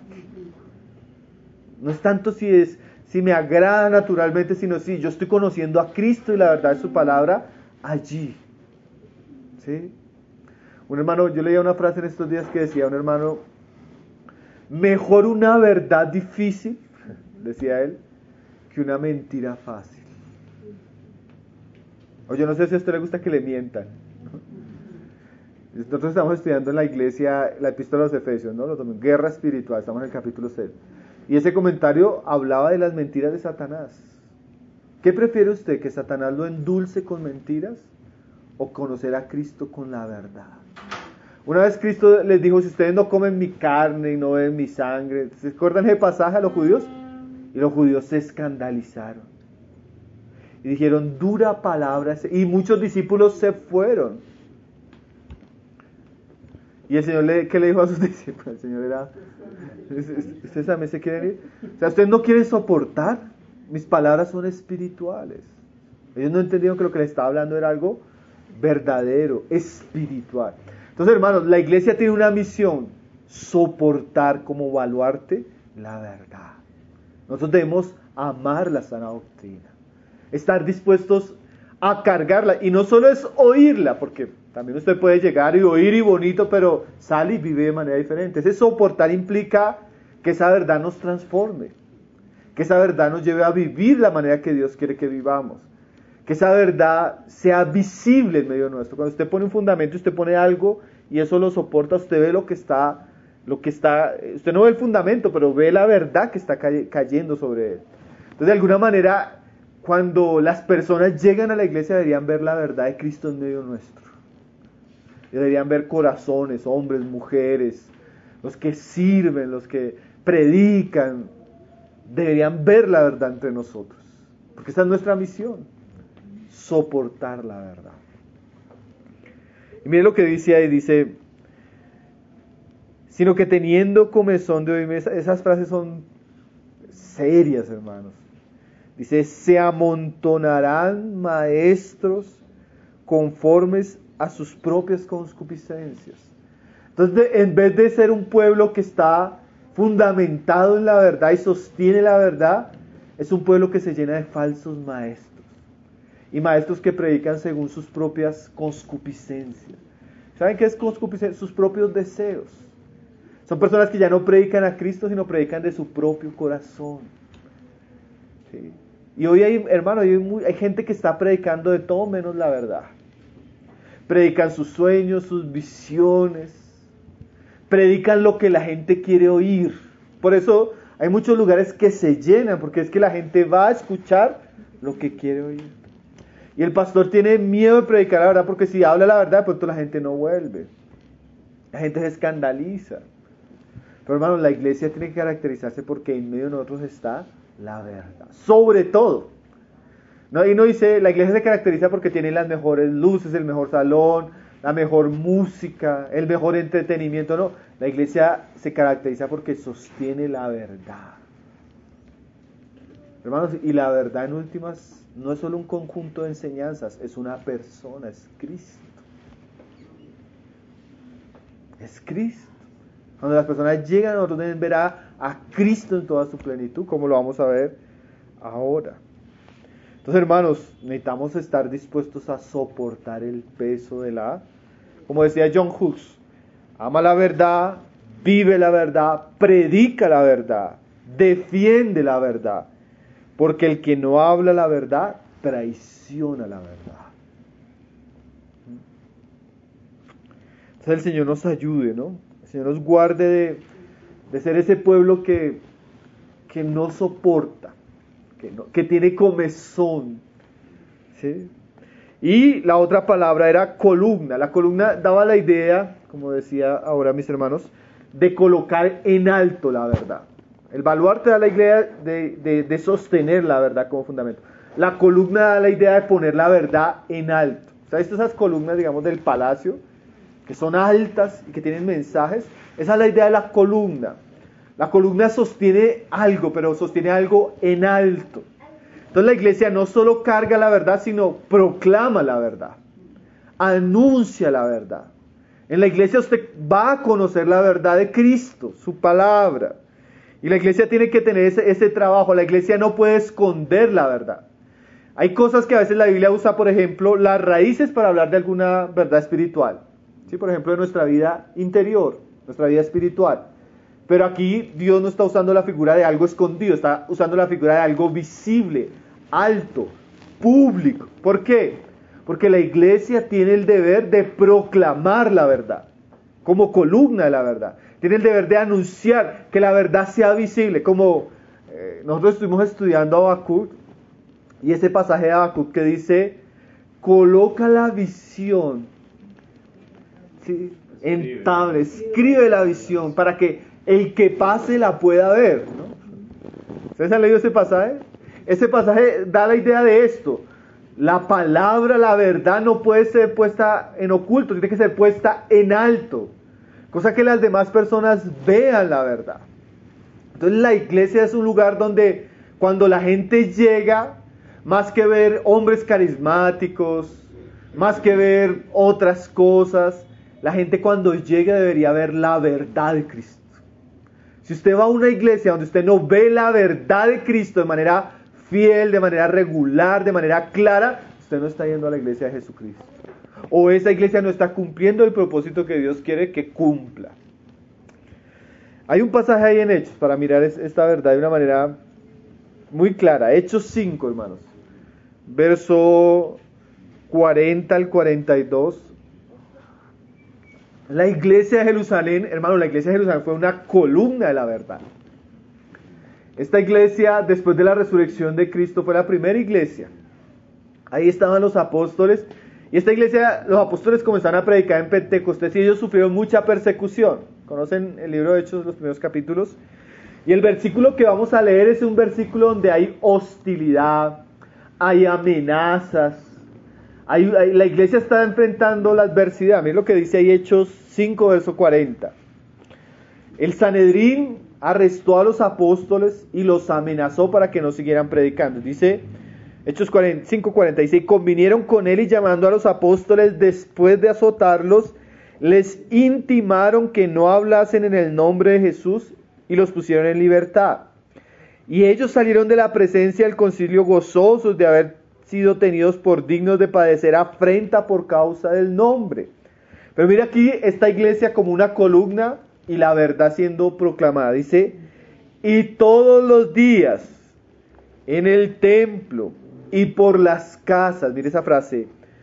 [SPEAKER 1] No es tanto si me agrada naturalmente, sino si yo estoy conociendo a Cristo y la verdad de su palabra allí. ¿Sí? Un hermano, yo leía una frase en estos días que decía un hermano, mejor una verdad difícil, decía él, que una mentira fácil. O yo no sé si a usted le gusta que le mientan. Nosotros estamos estudiando en la iglesia la epístola a los Efesios, ¿no? Guerra espiritual, estamos en el capítulo 6. Y ese comentario hablaba de las mentiras de Satanás. ¿Qué prefiere usted? ¿Que Satanás lo endulce con mentiras o conocer a Cristo con la verdad? Una vez Cristo les dijo, si ustedes no comen mi carne y no beben mi sangre, ¿se acuerdan ese pasaje a los judíos? Y los judíos se escandalizaron. Y dijeron, dura palabra. Y muchos discípulos se fueron. Y el Señor, ¿qué le dijo a sus discípulos? El Señor era, ¿ustedes también se quieren ir? O sea, ¿ustedes no quieren soportar? Mis palabras son espirituales. Ellos no entendieron que lo que les estaba hablando era algo verdadero, espiritual. Entonces, hermanos, la iglesia tiene una misión: soportar como baluarte la verdad. Nosotros debemos amar la sana doctrina, estar dispuestos a cargarla, y no solo es oírla, porque también usted puede llegar y oír y bonito, pero sale y vive de manera diferente. Ese soportar implica que esa verdad nos transforme, que esa verdad nos lleve a vivir la manera que Dios quiere que vivamos, que esa verdad sea visible en medio nuestro. Cuando usted pone un fundamento, usted pone algo y eso lo soporta, usted ve lo que está, usted no ve el fundamento, pero ve la verdad que está cayendo sobre él. Entonces, de alguna manera, cuando las personas llegan a la iglesia, deberían ver la verdad de Cristo en medio nuestro. Deberían ver corazones, hombres, mujeres, los que sirven, los que predican, deberían ver la verdad entre nosotros, porque esa es nuestra misión: soportar la verdad. Y mire lo que dice ahí, dice: sino que teniendo comezón de oírme. Esas frases son serias, hermanos. Dice: se amontonarán maestros conformes a sus propias concupiscencias. Entonces, en vez de ser un pueblo que está fundamentado en la verdad y sostiene la verdad, es un pueblo que se llena de falsos maestros, y maestros que predican según sus propias concupiscencias. ¿Saben qué es concupiscencia? Sus propios deseos. Son personas que ya no predican a Cristo, sino predican de su propio corazón. ¿Sí? Y hoy hay, hermano, hay gente que está predicando de todo menos la verdad. Predican sus sueños, sus visiones, predican lo que la gente quiere oír. Por eso hay muchos lugares que se llenan, porque es que la gente va a escuchar lo que quiere oír. Y el pastor tiene miedo de predicar la verdad, porque si habla la verdad, de pronto la gente no vuelve. La gente se escandaliza. Pero, hermanos, la iglesia tiene que caracterizarse porque en medio de nosotros está la verdad. Sobre todo. ¿No? Y no dice, la iglesia se caracteriza porque tiene las mejores luces, el mejor salón, la mejor música, el mejor entretenimiento. No, la iglesia se caracteriza porque sostiene la verdad. Hermanos, y la verdad en últimas no es solo un conjunto de enseñanzas, es una persona, es Cristo. Es Cristo. Cuando las personas llegan, nosotros deben ver a Cristo en toda su plenitud, como lo vamos a ver ahora. Entonces, hermanos, necesitamos estar dispuestos a soportar el peso de como decía John Hughes, ama la verdad, vive la verdad, predica la verdad, defiende la verdad, porque el que no habla la verdad, traiciona la verdad. Entonces el Señor nos ayude, ¿no? El Señor nos guarde de ser ese pueblo que no soporta, que tiene comezón, ¿sí? Y la otra palabra era columna. La columna daba la idea, como decía ahora mis hermanos, de colocar en alto la verdad. El baluarte da la idea de sostener la verdad como fundamento. La columna da la idea de poner la verdad en alto. ¿Sabes? Esas columnas, digamos, del palacio, que son altas y que tienen mensajes, esa es la idea de la columna. La columna sostiene algo, pero sostiene algo en alto. Entonces la iglesia no solo carga la verdad, sino proclama la verdad, anuncia la verdad. En la iglesia usted va a conocer la verdad de Cristo, su palabra. Y la iglesia tiene que tener ese trabajo. La iglesia no puede esconder la verdad. Hay cosas que a veces la Biblia usa, por ejemplo, las raíces para hablar de alguna verdad espiritual. ¿Sí? Por ejemplo, de nuestra vida interior, nuestra vida espiritual. Pero aquí Dios no está usando la figura de algo escondido, está usando la figura de algo visible, alto, público. ¿Por qué? Porque la iglesia tiene el deber de proclamar la verdad, como columna de la verdad. Tiene el deber de anunciar que la verdad sea visible, como nosotros estuvimos estudiando Habacuc, y ese pasaje de Habacuc que dice, coloca la visión, ¿sí? En tabla, escribe la visión para que el que pase la pueda ver, ¿no? ¿Ustedes han leído ese pasaje? Ese pasaje da la idea de esto. La palabra, la verdad no puede ser puesta en oculto, tiene que ser puesta en alto, cosa que las demás personas vean la verdad. Entonces la iglesia es un lugar donde cuando la gente llega, más que ver hombres carismáticos, más que ver otras cosas. La gente cuando llegue debería ver la verdad de Cristo. Si usted va a una iglesia donde usted no ve la verdad de Cristo de manera fiel, de manera regular, de manera clara, usted no está yendo a la iglesia de Jesucristo. O esa iglesia no está cumpliendo el propósito que Dios quiere que cumpla. Hay un pasaje ahí en Hechos para mirar esta verdad de una manera muy clara. Hechos 5, hermanos. Verso 40 al 42. La iglesia de Jerusalén, hermano, la iglesia de Jerusalén fue una columna de la verdad. Esta iglesia, después de la resurrección de Cristo, fue la primera iglesia. Ahí estaban los apóstoles. Y esta iglesia, los apóstoles comenzaron a predicar en Pentecostés y ellos sufrieron mucha persecución. ¿Conocen el libro de Hechos, los primeros capítulos? Y el versículo que vamos a leer es un versículo donde hay hostilidad, hay amenazas. La iglesia está enfrentando la adversidad. Miren lo que dice ahí Hechos 5, verso 40. El Sanedrín arrestó a los apóstoles y los amenazó para que no siguieran predicando. Dice Hechos 5, 46. Convinieron con él y llamando a los apóstoles después de azotarlos, les intimaron que no hablasen en el nombre de Jesús y los pusieron en libertad. Y ellos salieron de la presencia del concilio gozosos de haber sido tenidos por dignos de padecer afrenta por causa del nombre. Pero mira aquí esta iglesia como una columna y la verdad siendo proclamada. Dice, y todos los días en el templo y por las casas, mire esa frase,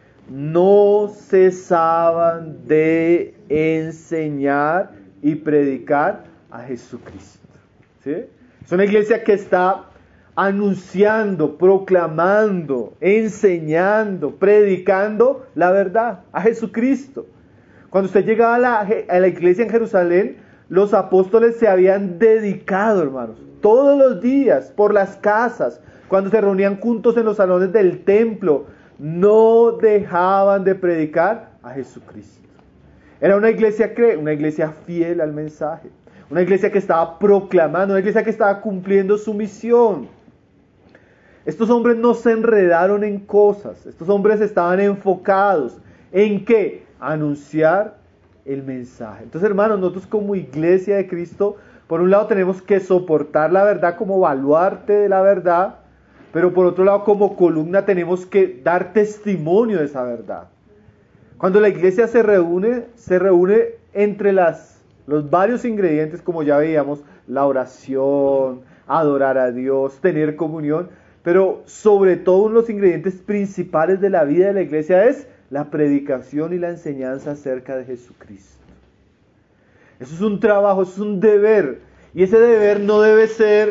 [SPEAKER 1] no cesaban de enseñar y predicar a Jesucristo. ¿Sí? Es una iglesia que está anunciando, proclamando, enseñando, predicando la verdad a Jesucristo. Cuando usted llegaba a la iglesia en Jerusalén, los apóstoles se habían dedicado, hermanos, todos los días, por las casas, cuando se reunían juntos en los salones del templo, no dejaban de predicar a Jesucristo. Era una iglesia fiel al mensaje, una iglesia que estaba proclamando, una iglesia que estaba cumpliendo su misión. Estos hombres no se enredaron en cosas, estos hombres estaban enfocados en ¿qué? Anunciar el mensaje. Entonces, hermanos, nosotros como iglesia de Cristo, por un lado tenemos que soportar la verdad como baluarte de la verdad, pero por otro lado como columna tenemos que dar testimonio de esa verdad. Cuando la iglesia se reúne entre los varios ingredientes, como ya veíamos, la oración, adorar a Dios, tener comunión, pero sobre todo uno de los ingredientes principales de la vida de la iglesia es la predicación y la enseñanza acerca de Jesucristo. Eso es un trabajo, eso es un deber, y ese deber no debe ser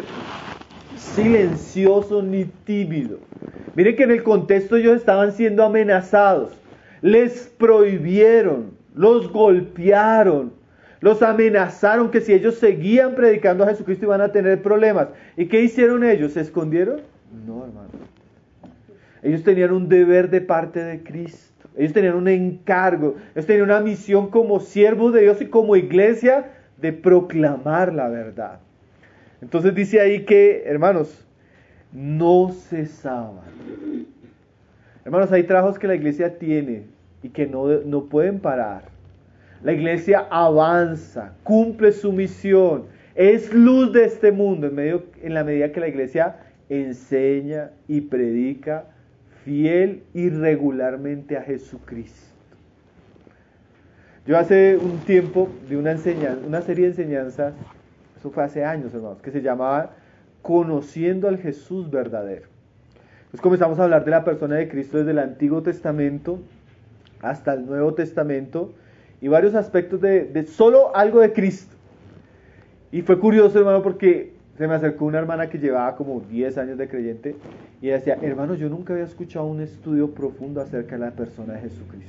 [SPEAKER 1] silencioso ni tímido. Miren que en el contexto ellos estaban siendo amenazados, les prohibieron, los golpearon, los amenazaron que si ellos seguían predicando a Jesucristo iban a tener problemas. ¿Y qué hicieron ellos? ¿Se escondieron? No, hermano. Ellos tenían un deber de parte de Cristo. Ellos tenían un encargo. Ellos tenían una misión como siervos de Dios y como iglesia de proclamar la verdad. Entonces dice ahí que, hermanos, no cesaban. Hermanos, hay trabajos que la iglesia tiene y que no pueden parar. La iglesia avanza, cumple su misión, es luz de este mundo en la medida que la iglesia enseña y predica fiel y regularmente a Jesucristo. Yo hace un tiempo di una serie de enseñanzas, eso fue hace años, hermanos, que se llamaba Conociendo al Jesús verdadero. Entonces comenzamos a hablar de la persona de Cristo desde el Antiguo Testamento hasta el Nuevo Testamento y varios aspectos de solo algo de Cristo. Y fue curioso, hermano, porque se me acercó una hermana que llevaba como 10 años de creyente y ella decía, hermano, yo nunca había escuchado un estudio profundo acerca de la persona de Jesucristo.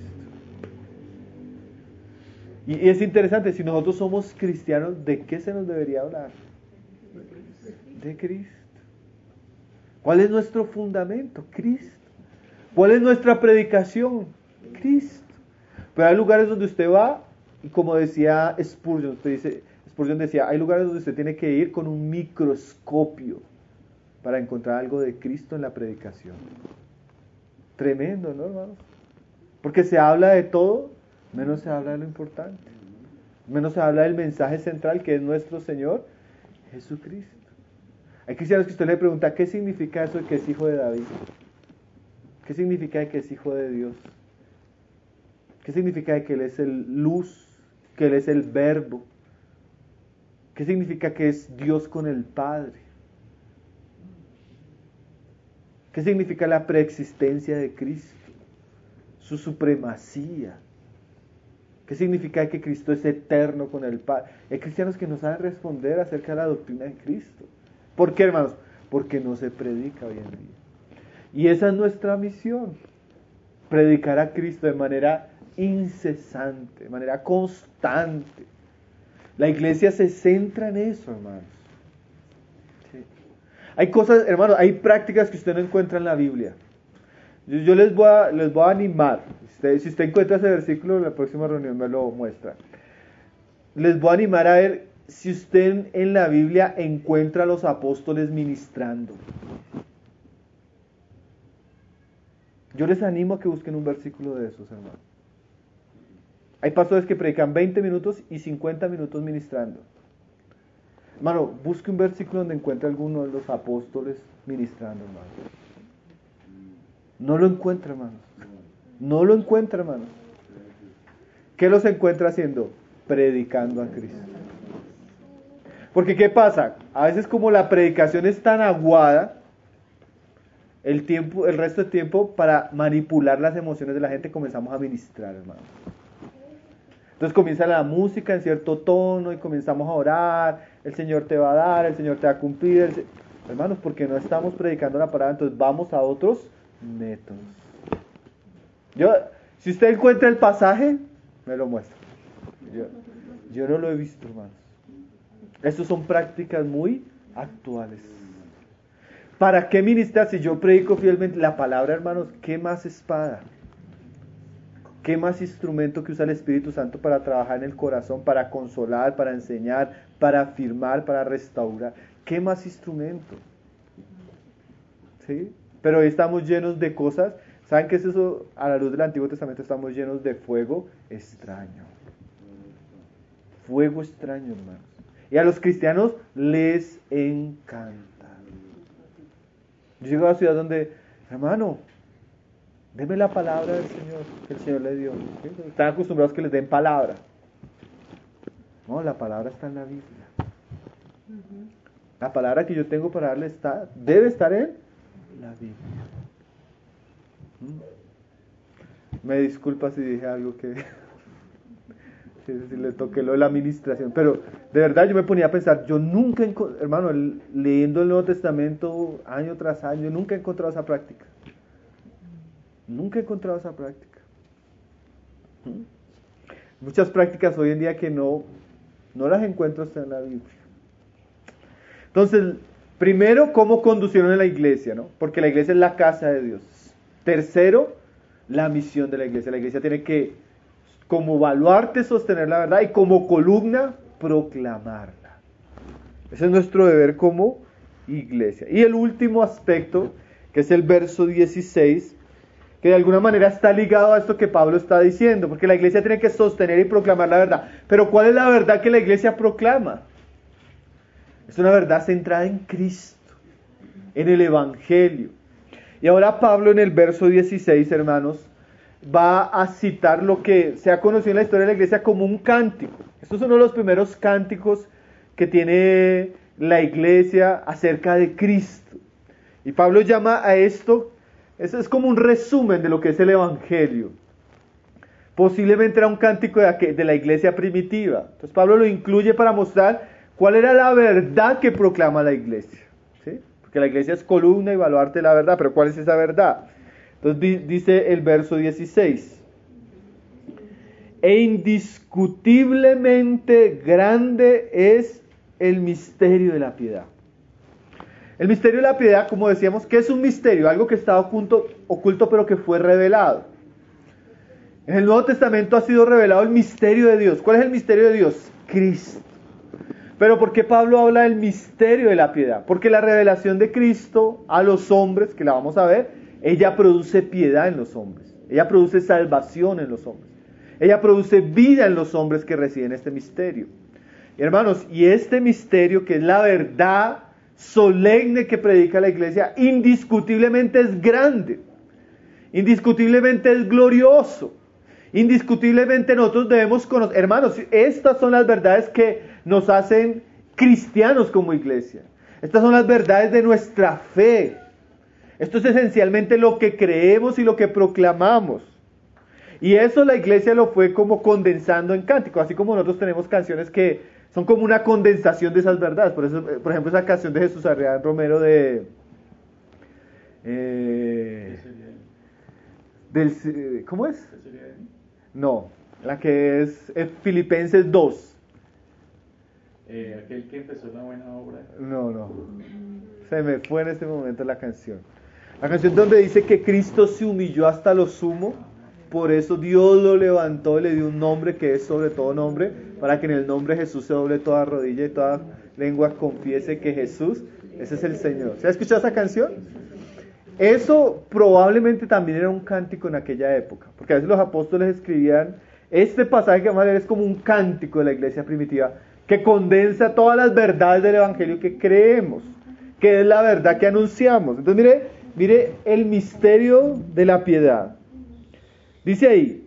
[SPEAKER 1] Y es interesante, si nosotros somos cristianos, ¿de qué se nos debería hablar? De Cristo. ¿Cuál es nuestro fundamento? Cristo. ¿Cuál es nuestra predicación? Cristo. Pero hay lugares donde usted va, y como decía Spurgeon, Spurgeon decía, hay lugares donde usted tiene que ir con un microscopio para encontrar algo de Cristo en la predicación. Tremendo, ¿no, hermanos? Porque se habla de todo, menos se habla de lo importante. Menos se habla del mensaje central que es nuestro Señor Jesucristo. Hay cristianos que usted le pregunta, ¿qué significa eso de que es hijo de David? ¿Qué significa de que es hijo de Dios? ¿Qué significa de que Él es el luz? Que Él es el verbo. ¿Qué significa que es Dios con el Padre? ¿Qué significa la preexistencia de Cristo? Su supremacía. ¿Qué significa que Cristo es eterno con el Padre? Hay cristianos que no saben responder acerca de la doctrina de Cristo. ¿Por qué, hermanos? Porque no se predica hoy en día. Y esa es nuestra misión. Predicar a Cristo de manera incesante, de manera constante. La iglesia se centra en eso, hermanos. Sí. Hay cosas, hermanos, hay prácticas que usted no encuentra en la Biblia. Yo les voy a animar. Si usted encuentra ese versículo, en la próxima reunión me lo muestra. Les voy a animar a ver si usted en la Biblia encuentra a los apóstoles ministrando. Yo les animo a que busquen un versículo de esos, hermanos. Hay pastores que predican 20 minutos y 50 minutos ministrando. Hermano, busque un versículo donde encuentre alguno de los apóstoles ministrando, hermano. No lo encuentra, hermanos. No lo encuentra, hermanos. ¿Qué los encuentra haciendo? Predicando a Cristo. Porque ¿qué pasa? A veces como la predicación es tan aguada, el resto de tiempo para manipular las emociones de la gente comenzamos a ministrar, hermanos. Entonces comienza la música en cierto tono y comenzamos a orar, el Señor te va a dar, el Señor te va a cumplir. Hermanos, porque no estamos predicando la palabra, entonces vamos a otros métodos. Si usted encuentra el pasaje, me lo muestra. Yo no lo he visto, hermanos. Estas son prácticas muy actuales. ¿Para qué ministrar? Si yo predico fielmente la palabra, hermanos, ¿qué más espada? ¿Qué más instrumento que usa el Espíritu Santo para trabajar en el corazón, para consolar, para enseñar, para afirmar, para restaurar? ¿Qué más instrumento? ¿Sí? Pero hoy estamos llenos de cosas. ¿Saben qué es eso? A la luz del Antiguo Testamento estamos llenos de fuego extraño. Fuego extraño, hermanos. Y a los cristianos les encanta. Yo llego a la ciudad donde, hermano, deme la palabra del Señor, que el Señor le dio. ¿Sí? Están acostumbrados que les den palabra. No, la palabra está en la Biblia. La palabra que yo tengo para darle debe estar en la Biblia. Me disculpa si dije algo que si le toqué lo de la administración, pero de verdad yo me ponía a pensar, yo nunca, hermano, leyendo el Nuevo Testamento año tras año, nunca he encontrado esa práctica. Nunca he encontrado esa práctica. Muchas prácticas hoy en día que no las encuentro hasta en la Biblia. Entonces, primero, ¿cómo conducieron en la iglesia? ¿No? Porque la iglesia es la casa de Dios. Tercero, la misión de la iglesia. La iglesia tiene que, como baluarte, sostener la verdad y como columna, proclamarla. Ese es nuestro deber como iglesia. Y el último aspecto, que es el verso 16, que de alguna manera está ligado a esto que Pablo está diciendo, porque la iglesia tiene que sostener y proclamar la verdad. Pero ¿cuál es la verdad que la iglesia proclama? Es una verdad centrada en Cristo, en el Evangelio. Y ahora Pablo en el verso 16, hermanos, va a citar lo que se ha conocido en la historia de la iglesia como un cántico. Estos son uno de los primeros cánticos que tiene la iglesia acerca de Cristo. Y Pablo llama a esto, eso es como un resumen de lo que es el Evangelio. Posiblemente era un cántico de la iglesia primitiva. Entonces Pablo lo incluye para mostrar cuál era la verdad que proclama la iglesia. ¿Sí? Porque la iglesia es columna y baluarte de la verdad, pero ¿cuál es esa verdad? Entonces dice el verso 16. E indiscutiblemente grande es el misterio de la piedad. El misterio de la piedad, como decíamos, ¿qué es un misterio? Algo que está oculto pero que fue revelado. En el Nuevo Testamento ha sido revelado el misterio de Dios. ¿Cuál es el misterio de Dios? Cristo. Pero ¿por qué Pablo habla del misterio de la piedad? Porque la revelación de Cristo a los hombres, que la vamos a ver, ella produce piedad en los hombres. Ella produce salvación en los hombres. Ella produce vida en los hombres que reciben este misterio. Y hermanos, y este misterio, que es la verdad solemne que predica la iglesia, indiscutiblemente es grande, indiscutiblemente es glorioso, indiscutiblemente nosotros debemos conocer. Hermanos, estas son las verdades que nos hacen cristianos como iglesia. Estas son las verdades de nuestra fe. Esto es esencialmente lo que creemos y lo que proclamamos. Y eso la iglesia lo fue como condensando en cánticos, así como nosotros tenemos canciones que son como una condensación de esas verdades. Por eso, por ejemplo, esa canción de Jesús Arrián Romero ¿cómo es? No, la que es Filipenses 2.
[SPEAKER 2] Aquel que empezó la buena obra.
[SPEAKER 1] No. Se me fue en este momento la canción. La canción donde dice que Cristo se humilló hasta lo sumo. Por eso Dios lo levantó y le dio un nombre que es sobre todo nombre, para que en el nombre de Jesús se doble toda rodilla y toda lengua confiese que Jesús, ese es el Señor. ¿Se ha escuchado esa canción? Eso probablemente también era un cántico en aquella época, porque a veces los apóstoles escribían, este pasaje que vamos a leer es como un cántico de la iglesia primitiva, que condensa todas las verdades del evangelio que creemos, que es la verdad que anunciamos. Entonces mire el misterio de la piedad. Dice ahí,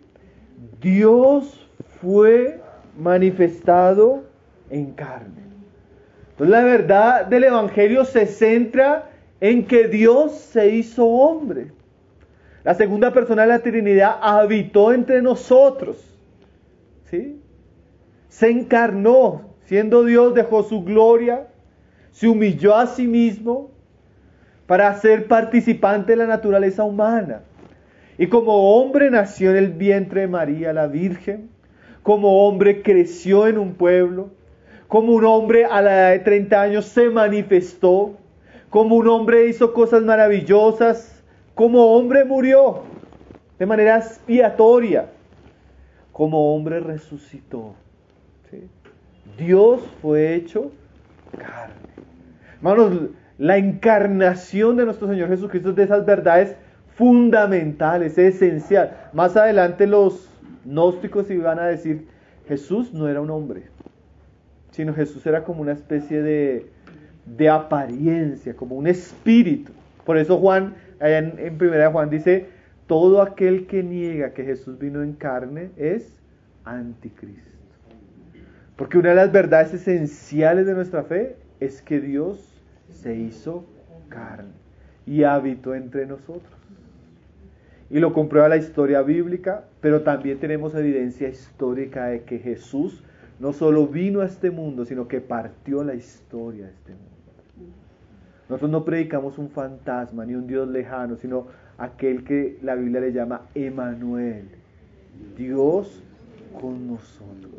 [SPEAKER 1] Dios fue manifestado en carne. Entonces la verdad del evangelio se centra en que Dios se hizo hombre. La segunda persona de la Trinidad habitó entre nosotros. ¿Sí? Se encarnó, siendo Dios dejó su gloria, se humilló a sí mismo para ser participante de la naturaleza humana. Y como hombre nació en el vientre de María la Virgen, como hombre creció en un pueblo, como un hombre a la edad de 30 años se manifestó, como un hombre hizo cosas maravillosas, como hombre murió de manera expiatoria, como hombre resucitó. ¿Sí? Dios fue hecho carne. Hermanos, la encarnación de nuestro Señor Jesucristo es de esas verdades fundamentales, es esencial. Más adelante los gnósticos iban a decir, Jesús no era un hombre, sino Jesús era como una especie de apariencia, como un espíritu. Por eso Juan, allá en primera de Juan dice, todo aquel que niega que Jesús vino en carne es anticristo. Porque una de las verdades esenciales de nuestra fe es que Dios se hizo carne y habitó entre nosotros. Y lo comprueba la historia bíblica, pero también tenemos evidencia histórica de que Jesús no solo vino a este mundo, sino que partió la historia de este mundo. Nosotros no predicamos un fantasma ni un Dios lejano, sino aquel que la Biblia le llama Emmanuel, Dios con nosotros.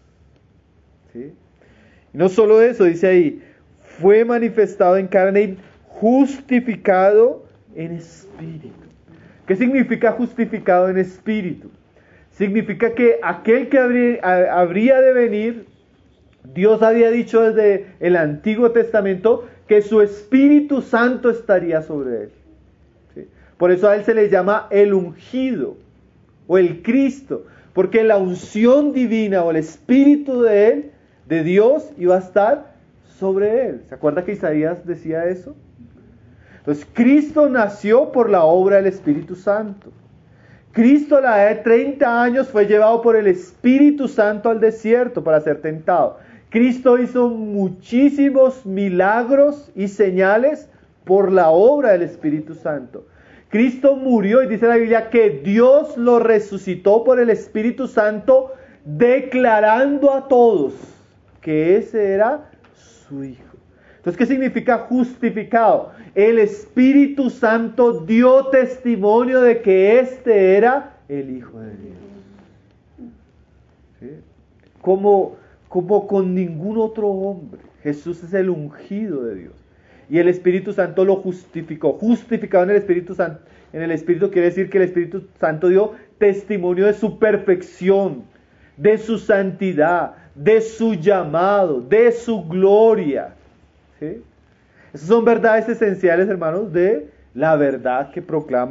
[SPEAKER 1] ¿Sí? Y no solo eso, dice ahí, fue manifestado en carne y justificado en espíritu. ¿Qué significa justificado en espíritu? Significa que aquel que habría de venir, Dios había dicho desde el Antiguo Testamento que su Espíritu Santo estaría sobre él. ¿Sí? Por eso a él se le llama el ungido o el Cristo, porque la unción divina o el Espíritu de él, de Dios, iba a estar sobre él. ¿Se acuerda que Isaías decía eso? Entonces Cristo nació por la obra del Espíritu Santo. Cristo a la edad de 30 años fue llevado por el Espíritu Santo al desierto para ser tentado. Cristo hizo muchísimos milagros y señales por la obra del Espíritu Santo. Cristo murió y dice la Biblia que Dios lo resucitó por el Espíritu Santo, declarando a todos que ese era su Hijo. Entonces, ¿qué significa justificado? El Espíritu Santo dio testimonio de que este era el Hijo de Dios. ¿Sí? Como con ningún otro hombre. Jesús es el ungido de Dios. Y el Espíritu Santo lo justificó. Justificado en el Espíritu Santo. En el Espíritu quiere decir que el Espíritu Santo dio testimonio de su perfección, de su santidad, de su llamado, de su gloria. ¿Sí? Esas son verdades esenciales, hermanos, de la verdad que proclama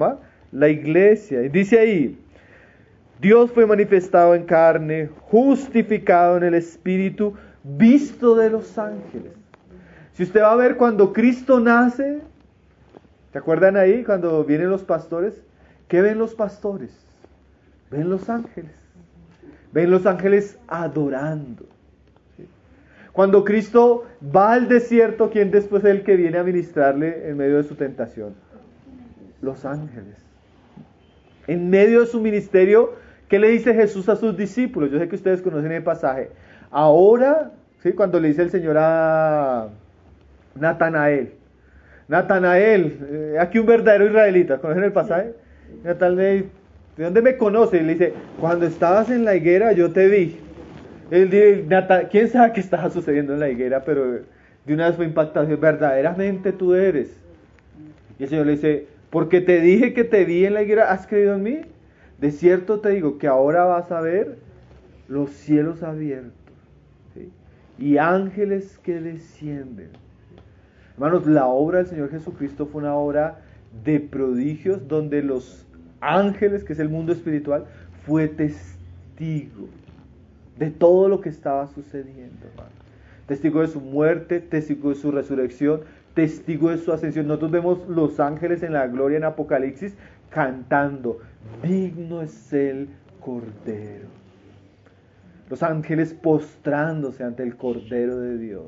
[SPEAKER 1] la iglesia. Y dice ahí, Dios fue manifestado en carne, justificado en el Espíritu, visto de los ángeles. Si usted va a ver cuando Cristo nace, ¿se acuerdan ahí cuando vienen los pastores? ¿Qué ven los pastores? Ven los ángeles. Ven los ángeles adorando. Cuando Cristo va al desierto, ¿quién después es el que viene a ministrarle en medio de su tentación? Los ángeles. En medio de su ministerio, ¿qué le dice Jesús a sus discípulos? Yo sé que ustedes conocen el pasaje. Ahora, ¿sí? Cuando le dice el Señor a Natanael, aquí un verdadero israelita, ¿conocen el pasaje? Natanael, ¿de dónde me conoce? Y le dice, cuando estabas en la higuera yo te vi. Él dice, ¿quién sabe qué estaba sucediendo en la higuera? Pero de una vez fue impactado, dice, verdaderamente tú eres. Y el Señor le dice, porque te dije que te vi en la higuera, ¿has creído en mí? De cierto te digo que ahora vas a ver los cielos abiertos, ¿sí? Y ángeles que descienden. Hermanos, la obra del Señor Jesucristo fue una obra de prodigios donde los ángeles, que es el mundo espiritual, fue testigo de todo lo que estaba sucediendo, hermano. Testigo de su muerte, testigo de su resurrección, testigo de su ascensión. Nosotros vemos los ángeles en la gloria en Apocalipsis cantando, digno es el Cordero. Los ángeles postrándose ante el Cordero de Dios,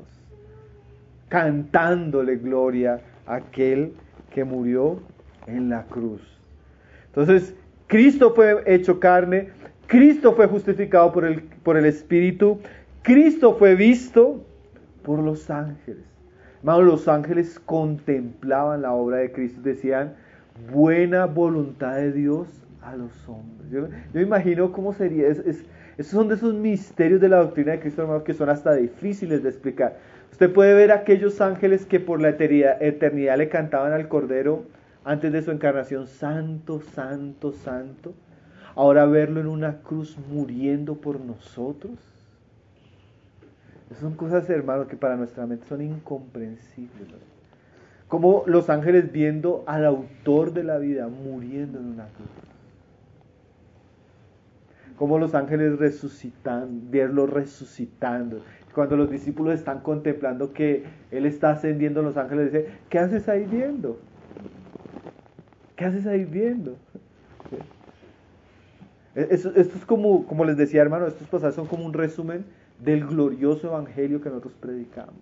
[SPEAKER 1] cantándole gloria a aquel que murió en la cruz. Entonces, Cristo fue hecho carne, Cristo fue justificado por el Espíritu, Cristo fue visto por los ángeles. Hermanos, los ángeles contemplaban la obra de Cristo, decían, buena voluntad de Dios a los hombres. Yo imagino cómo sería, esos son de esos misterios de la doctrina de Cristo, hermanos, que son hasta difíciles de explicar. Usted puede ver aquellos ángeles que por la eternidad le cantaban al Cordero antes de su encarnación, santo, santo, santo. Ahora verlo en una cruz muriendo por nosotros. Son cosas, hermanos, que para nuestra mente son incomprensibles, ¿no? Como los ángeles viendo al autor de la vida muriendo en una cruz. Como los ángeles verlo resucitando. Cuando los discípulos están contemplando que Él está ascendiendo, los ángeles dicen, ¿qué haces ahí viendo? ¿Qué haces ahí viendo? Esto es como les decía, hermano, estos pasajes son como un resumen del glorioso evangelio que nosotros predicamos.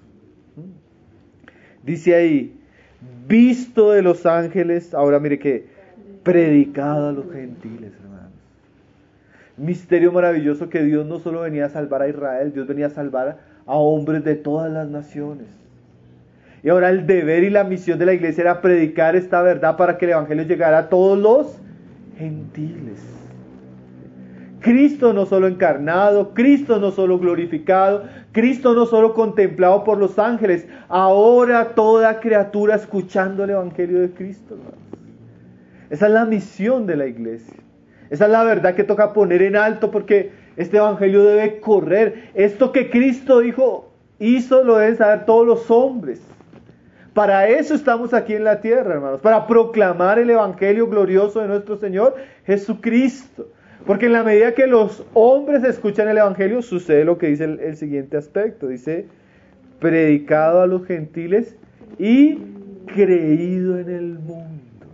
[SPEAKER 1] Dice ahí, visto de los ángeles, ahora mire que, predicado a los gentiles, hermanos. Misterio maravilloso que Dios no solo venía a salvar a Israel, Dios venía a salvar a hombres de todas las naciones. Y ahora el deber y la misión de la iglesia era predicar esta verdad para que el evangelio llegara a todos los gentiles. Cristo no solo encarnado, Cristo no solo glorificado, Cristo no solo contemplado por los ángeles, ahora toda criatura escuchando el evangelio de Cristo, hermanos. Esa es la misión de la iglesia. Esa es la verdad que toca poner en alto porque este evangelio debe correr. Esto que Cristo hizo lo deben saber todos los hombres. Para eso estamos aquí en la tierra, hermanos, para proclamar el evangelio glorioso de nuestro Señor Jesucristo. Porque en la medida que los hombres escuchan el evangelio, sucede lo que dice el siguiente aspecto. Dice, predicado a los gentiles y creído en el mundo.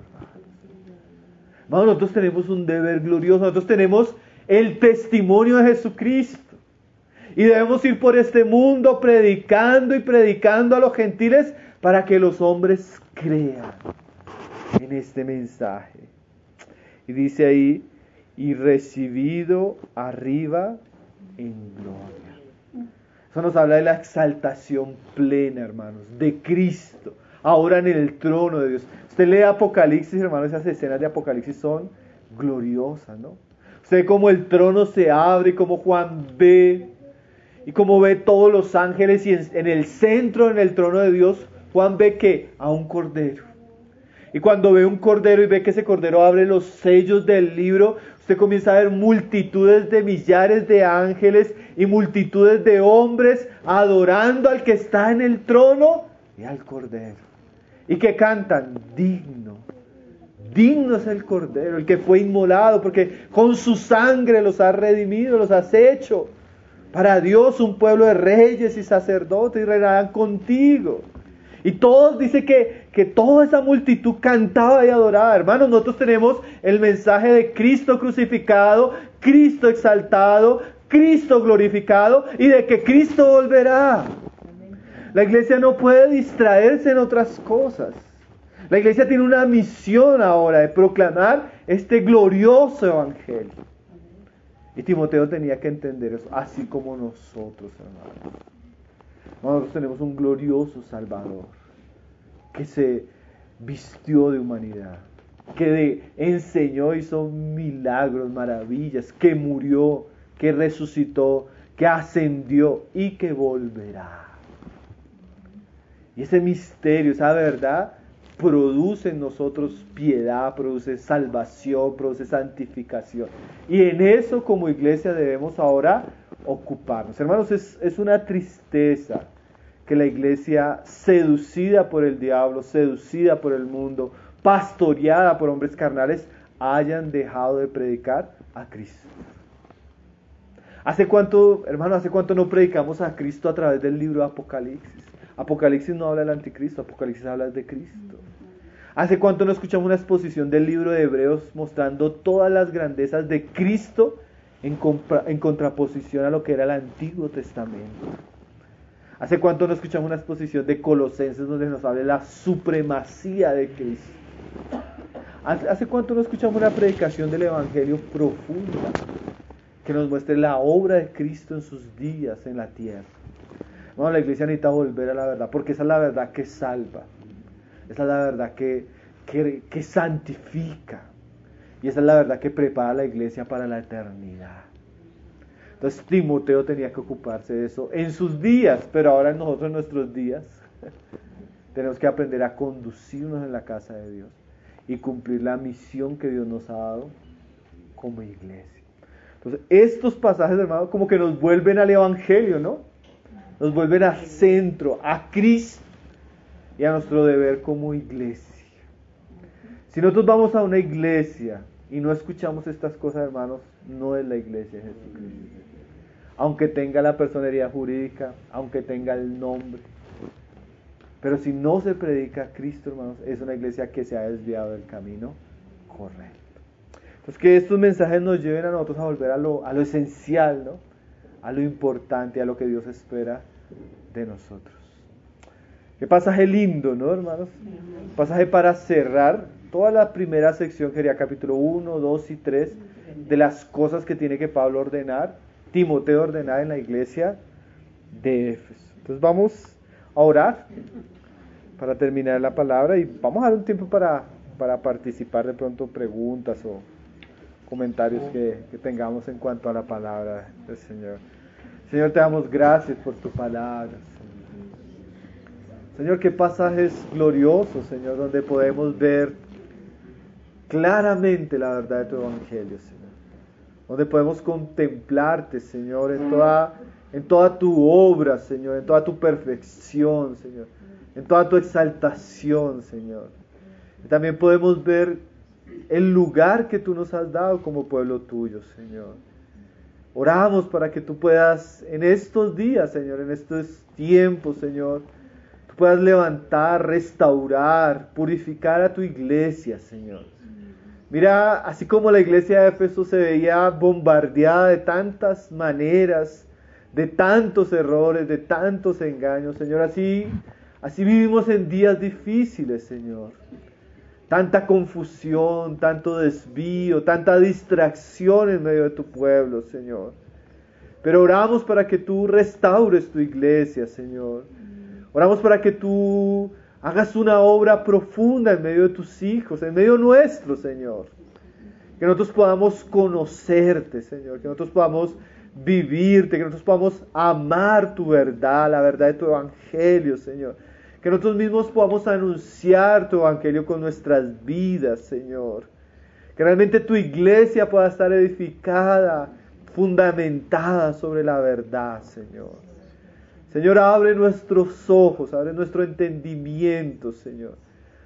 [SPEAKER 1] Hermanos, nosotros tenemos un deber glorioso, nosotros tenemos el testimonio de Jesucristo. Y debemos ir por este mundo predicando y predicando a los gentiles para que los hombres crean en este mensaje. Y dice ahí, y recibido arriba en gloria. Eso nos habla de la exaltación plena, hermanos, de Cristo, ahora en el trono de Dios. Usted lee Apocalipsis, hermanos, esas escenas de Apocalipsis son gloriosas, ¿no? Usted ve cómo el trono se abre, cómo Juan ve, y cómo ve todos los ángeles, y en el centro, en el trono de Dios, Juan ve que a un cordero. Y cuando ve un cordero y ve que ese cordero abre los sellos del libro, usted comienza a ver multitudes de millares de ángeles y multitudes de hombres adorando al que está en el trono y al cordero. Y que cantan, digno, digno es el Cordero, el que fue inmolado, porque con su sangre los has redimido, los has hecho para Dios un pueblo de reyes y sacerdotes y reinarán contigo. Y todos, dice que toda esa multitud cantaba y adoraba. Hermanos, nosotros tenemos el mensaje de Cristo crucificado, Cristo exaltado, Cristo glorificado y de que Cristo volverá. La iglesia no puede distraerse en otras cosas. La iglesia tiene una misión ahora de proclamar este glorioso evangelio. Y Timoteo tenía que entender eso, así como nosotros, hermanos. Nosotros tenemos un glorioso Salvador que se vistió de humanidad, que enseñó, hizo milagros, maravillas, que murió, que resucitó, que ascendió y que volverá. Y ese misterio, esa verdad, produce en nosotros piedad, produce salvación, produce santificación. Y en eso como iglesia debemos ahora ocuparnos. Hermanos, es una tristeza que la iglesia, seducida por el diablo, seducida por el mundo, pastoreada por hombres carnales, hayan dejado de predicar a Cristo. ¿Hace cuánto no predicamos a Cristo a través del libro de Apocalipsis? Apocalipsis no habla del anticristo, Apocalipsis habla de Cristo. ¿Hace cuánto no escuchamos una exposición del libro de Hebreos mostrando todas las grandezas de Cristo en contraposición a lo que era el Antiguo Testamento? ¿Hace cuánto no escuchamos una exposición de Colosenses donde nos habla de la supremacía de Cristo? ¿Hace cuánto no escuchamos una predicación del Evangelio profunda que nos muestre la obra de Cristo en sus días en la tierra? No, la iglesia necesita volver a la verdad, porque esa es la verdad que salva, esa es la verdad que santifica, y esa es la verdad que prepara a la iglesia para la eternidad. Entonces Timoteo tenía que ocuparse de eso en sus días, pero ahora nosotros en nuestros días tenemos que aprender a conducirnos en la casa de Dios y cumplir la misión que Dios nos ha dado como iglesia. Entonces estos pasajes, hermanos, como que nos vuelven al Evangelio, ¿no? Nos vuelven al centro, a Cristo y a nuestro deber como iglesia. Si nosotros vamos a una iglesia y no escuchamos estas cosas, hermanos, no es la iglesia de Jesucristo. Aunque tenga la personería jurídica, aunque tenga el nombre. Pero si no se predica a Cristo, hermanos, es una iglesia que se ha desviado del camino correcto. Entonces que estos mensajes nos lleven a nosotros a volver a lo esencial, ¿no? A lo importante, a lo que Dios espera de nosotros. Qué pasaje lindo, ¿no, hermanos? Pasaje para cerrar toda la primera sección, que sería capítulo 1, 2 y 3, de las cosas que tiene que Pablo ordenar, Timoteo ordenar en la iglesia de Éfeso. Entonces vamos a orar para terminar la palabra y vamos a dar un tiempo para participar, de pronto preguntas o comentarios que tengamos en cuanto a la palabra del Señor. Señor, te damos gracias por tu palabra. Señor, qué pasajes gloriosos, Señor, donde podemos ver claramente la verdad de tu evangelio, Señor. Donde podemos contemplarte, Señor, en toda tu obra, Señor, en toda tu perfección, Señor, en toda tu exaltación, Señor. Y también podemos ver el lugar que tú nos has dado como pueblo tuyo, Señor. Oramos para que tú puedas en estos días, Señor, en estos tiempos, Señor, tú puedas levantar, restaurar, purificar a tu iglesia, Señor. Mira, así como la iglesia de Éfeso se veía bombardeada de tantas maneras, de tantos errores, de tantos engaños, Señor, así vivimos en días difíciles, Señor. Tanta confusión, tanto desvío, tanta distracción en medio de tu pueblo, Señor. Pero oramos para que tú restaures tu iglesia, Señor. Oramos para que tú hagas una obra profunda en medio de tus hijos, en medio nuestro, Señor. Que nosotros podamos conocerte, Señor. Que nosotros podamos vivirte, que nosotros podamos amar tu verdad, la verdad de tu evangelio, Señor. Que nosotros mismos podamos anunciar tu evangelio con nuestras vidas, Señor. Que realmente tu iglesia pueda estar edificada, fundamentada sobre la verdad, Señor. Señor, abre nuestros ojos, abre nuestro entendimiento, Señor,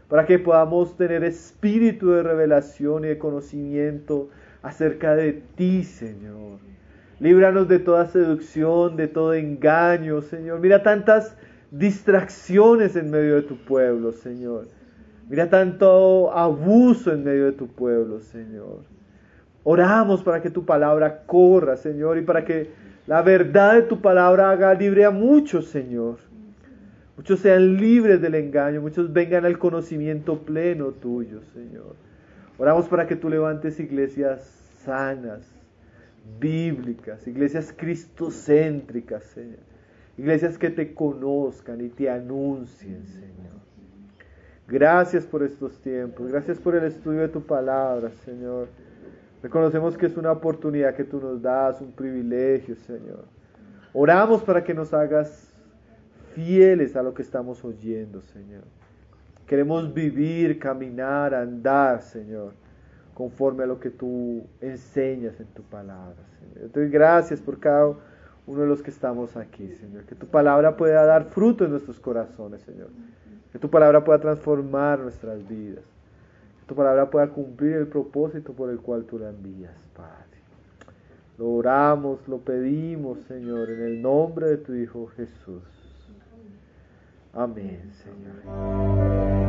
[SPEAKER 1] para que podamos tener espíritu de revelación y de conocimiento acerca de ti, Señor. Líbranos de toda seducción, de todo engaño, Señor. Mira tantas distracciones en medio de tu pueblo, Señor. Mira tanto abuso en medio de tu pueblo, Señor. Oramos para que tu palabra corra, Señor, y para que la verdad de tu palabra haga libre a muchos, Señor. Muchos sean libres del engaño, muchos vengan al conocimiento pleno tuyo, Señor. Oramos para que tú levantes iglesias sanas, bíblicas, iglesias cristocéntricas, Señor. Iglesias que te conozcan y te anuncien, Señor. Gracias por estos tiempos, gracias por el estudio de tu palabra, Señor. Reconocemos que es una oportunidad que tú nos das, un privilegio, Señor. Oramos para que nos hagas fieles a lo que estamos oyendo, Señor. Queremos vivir, caminar, andar, Señor, conforme a lo que tú enseñas en tu palabra, Señor. Yo te doy gracias por cada uno de los que estamos aquí, Señor. Que tu palabra pueda dar fruto en nuestros corazones, Señor. Que tu palabra pueda transformar nuestras vidas. Que tu palabra pueda cumplir el propósito por el cual tú la envías, Padre. Lo oramos, lo pedimos, Señor, en el nombre de tu Hijo Jesús. Amén, Señor.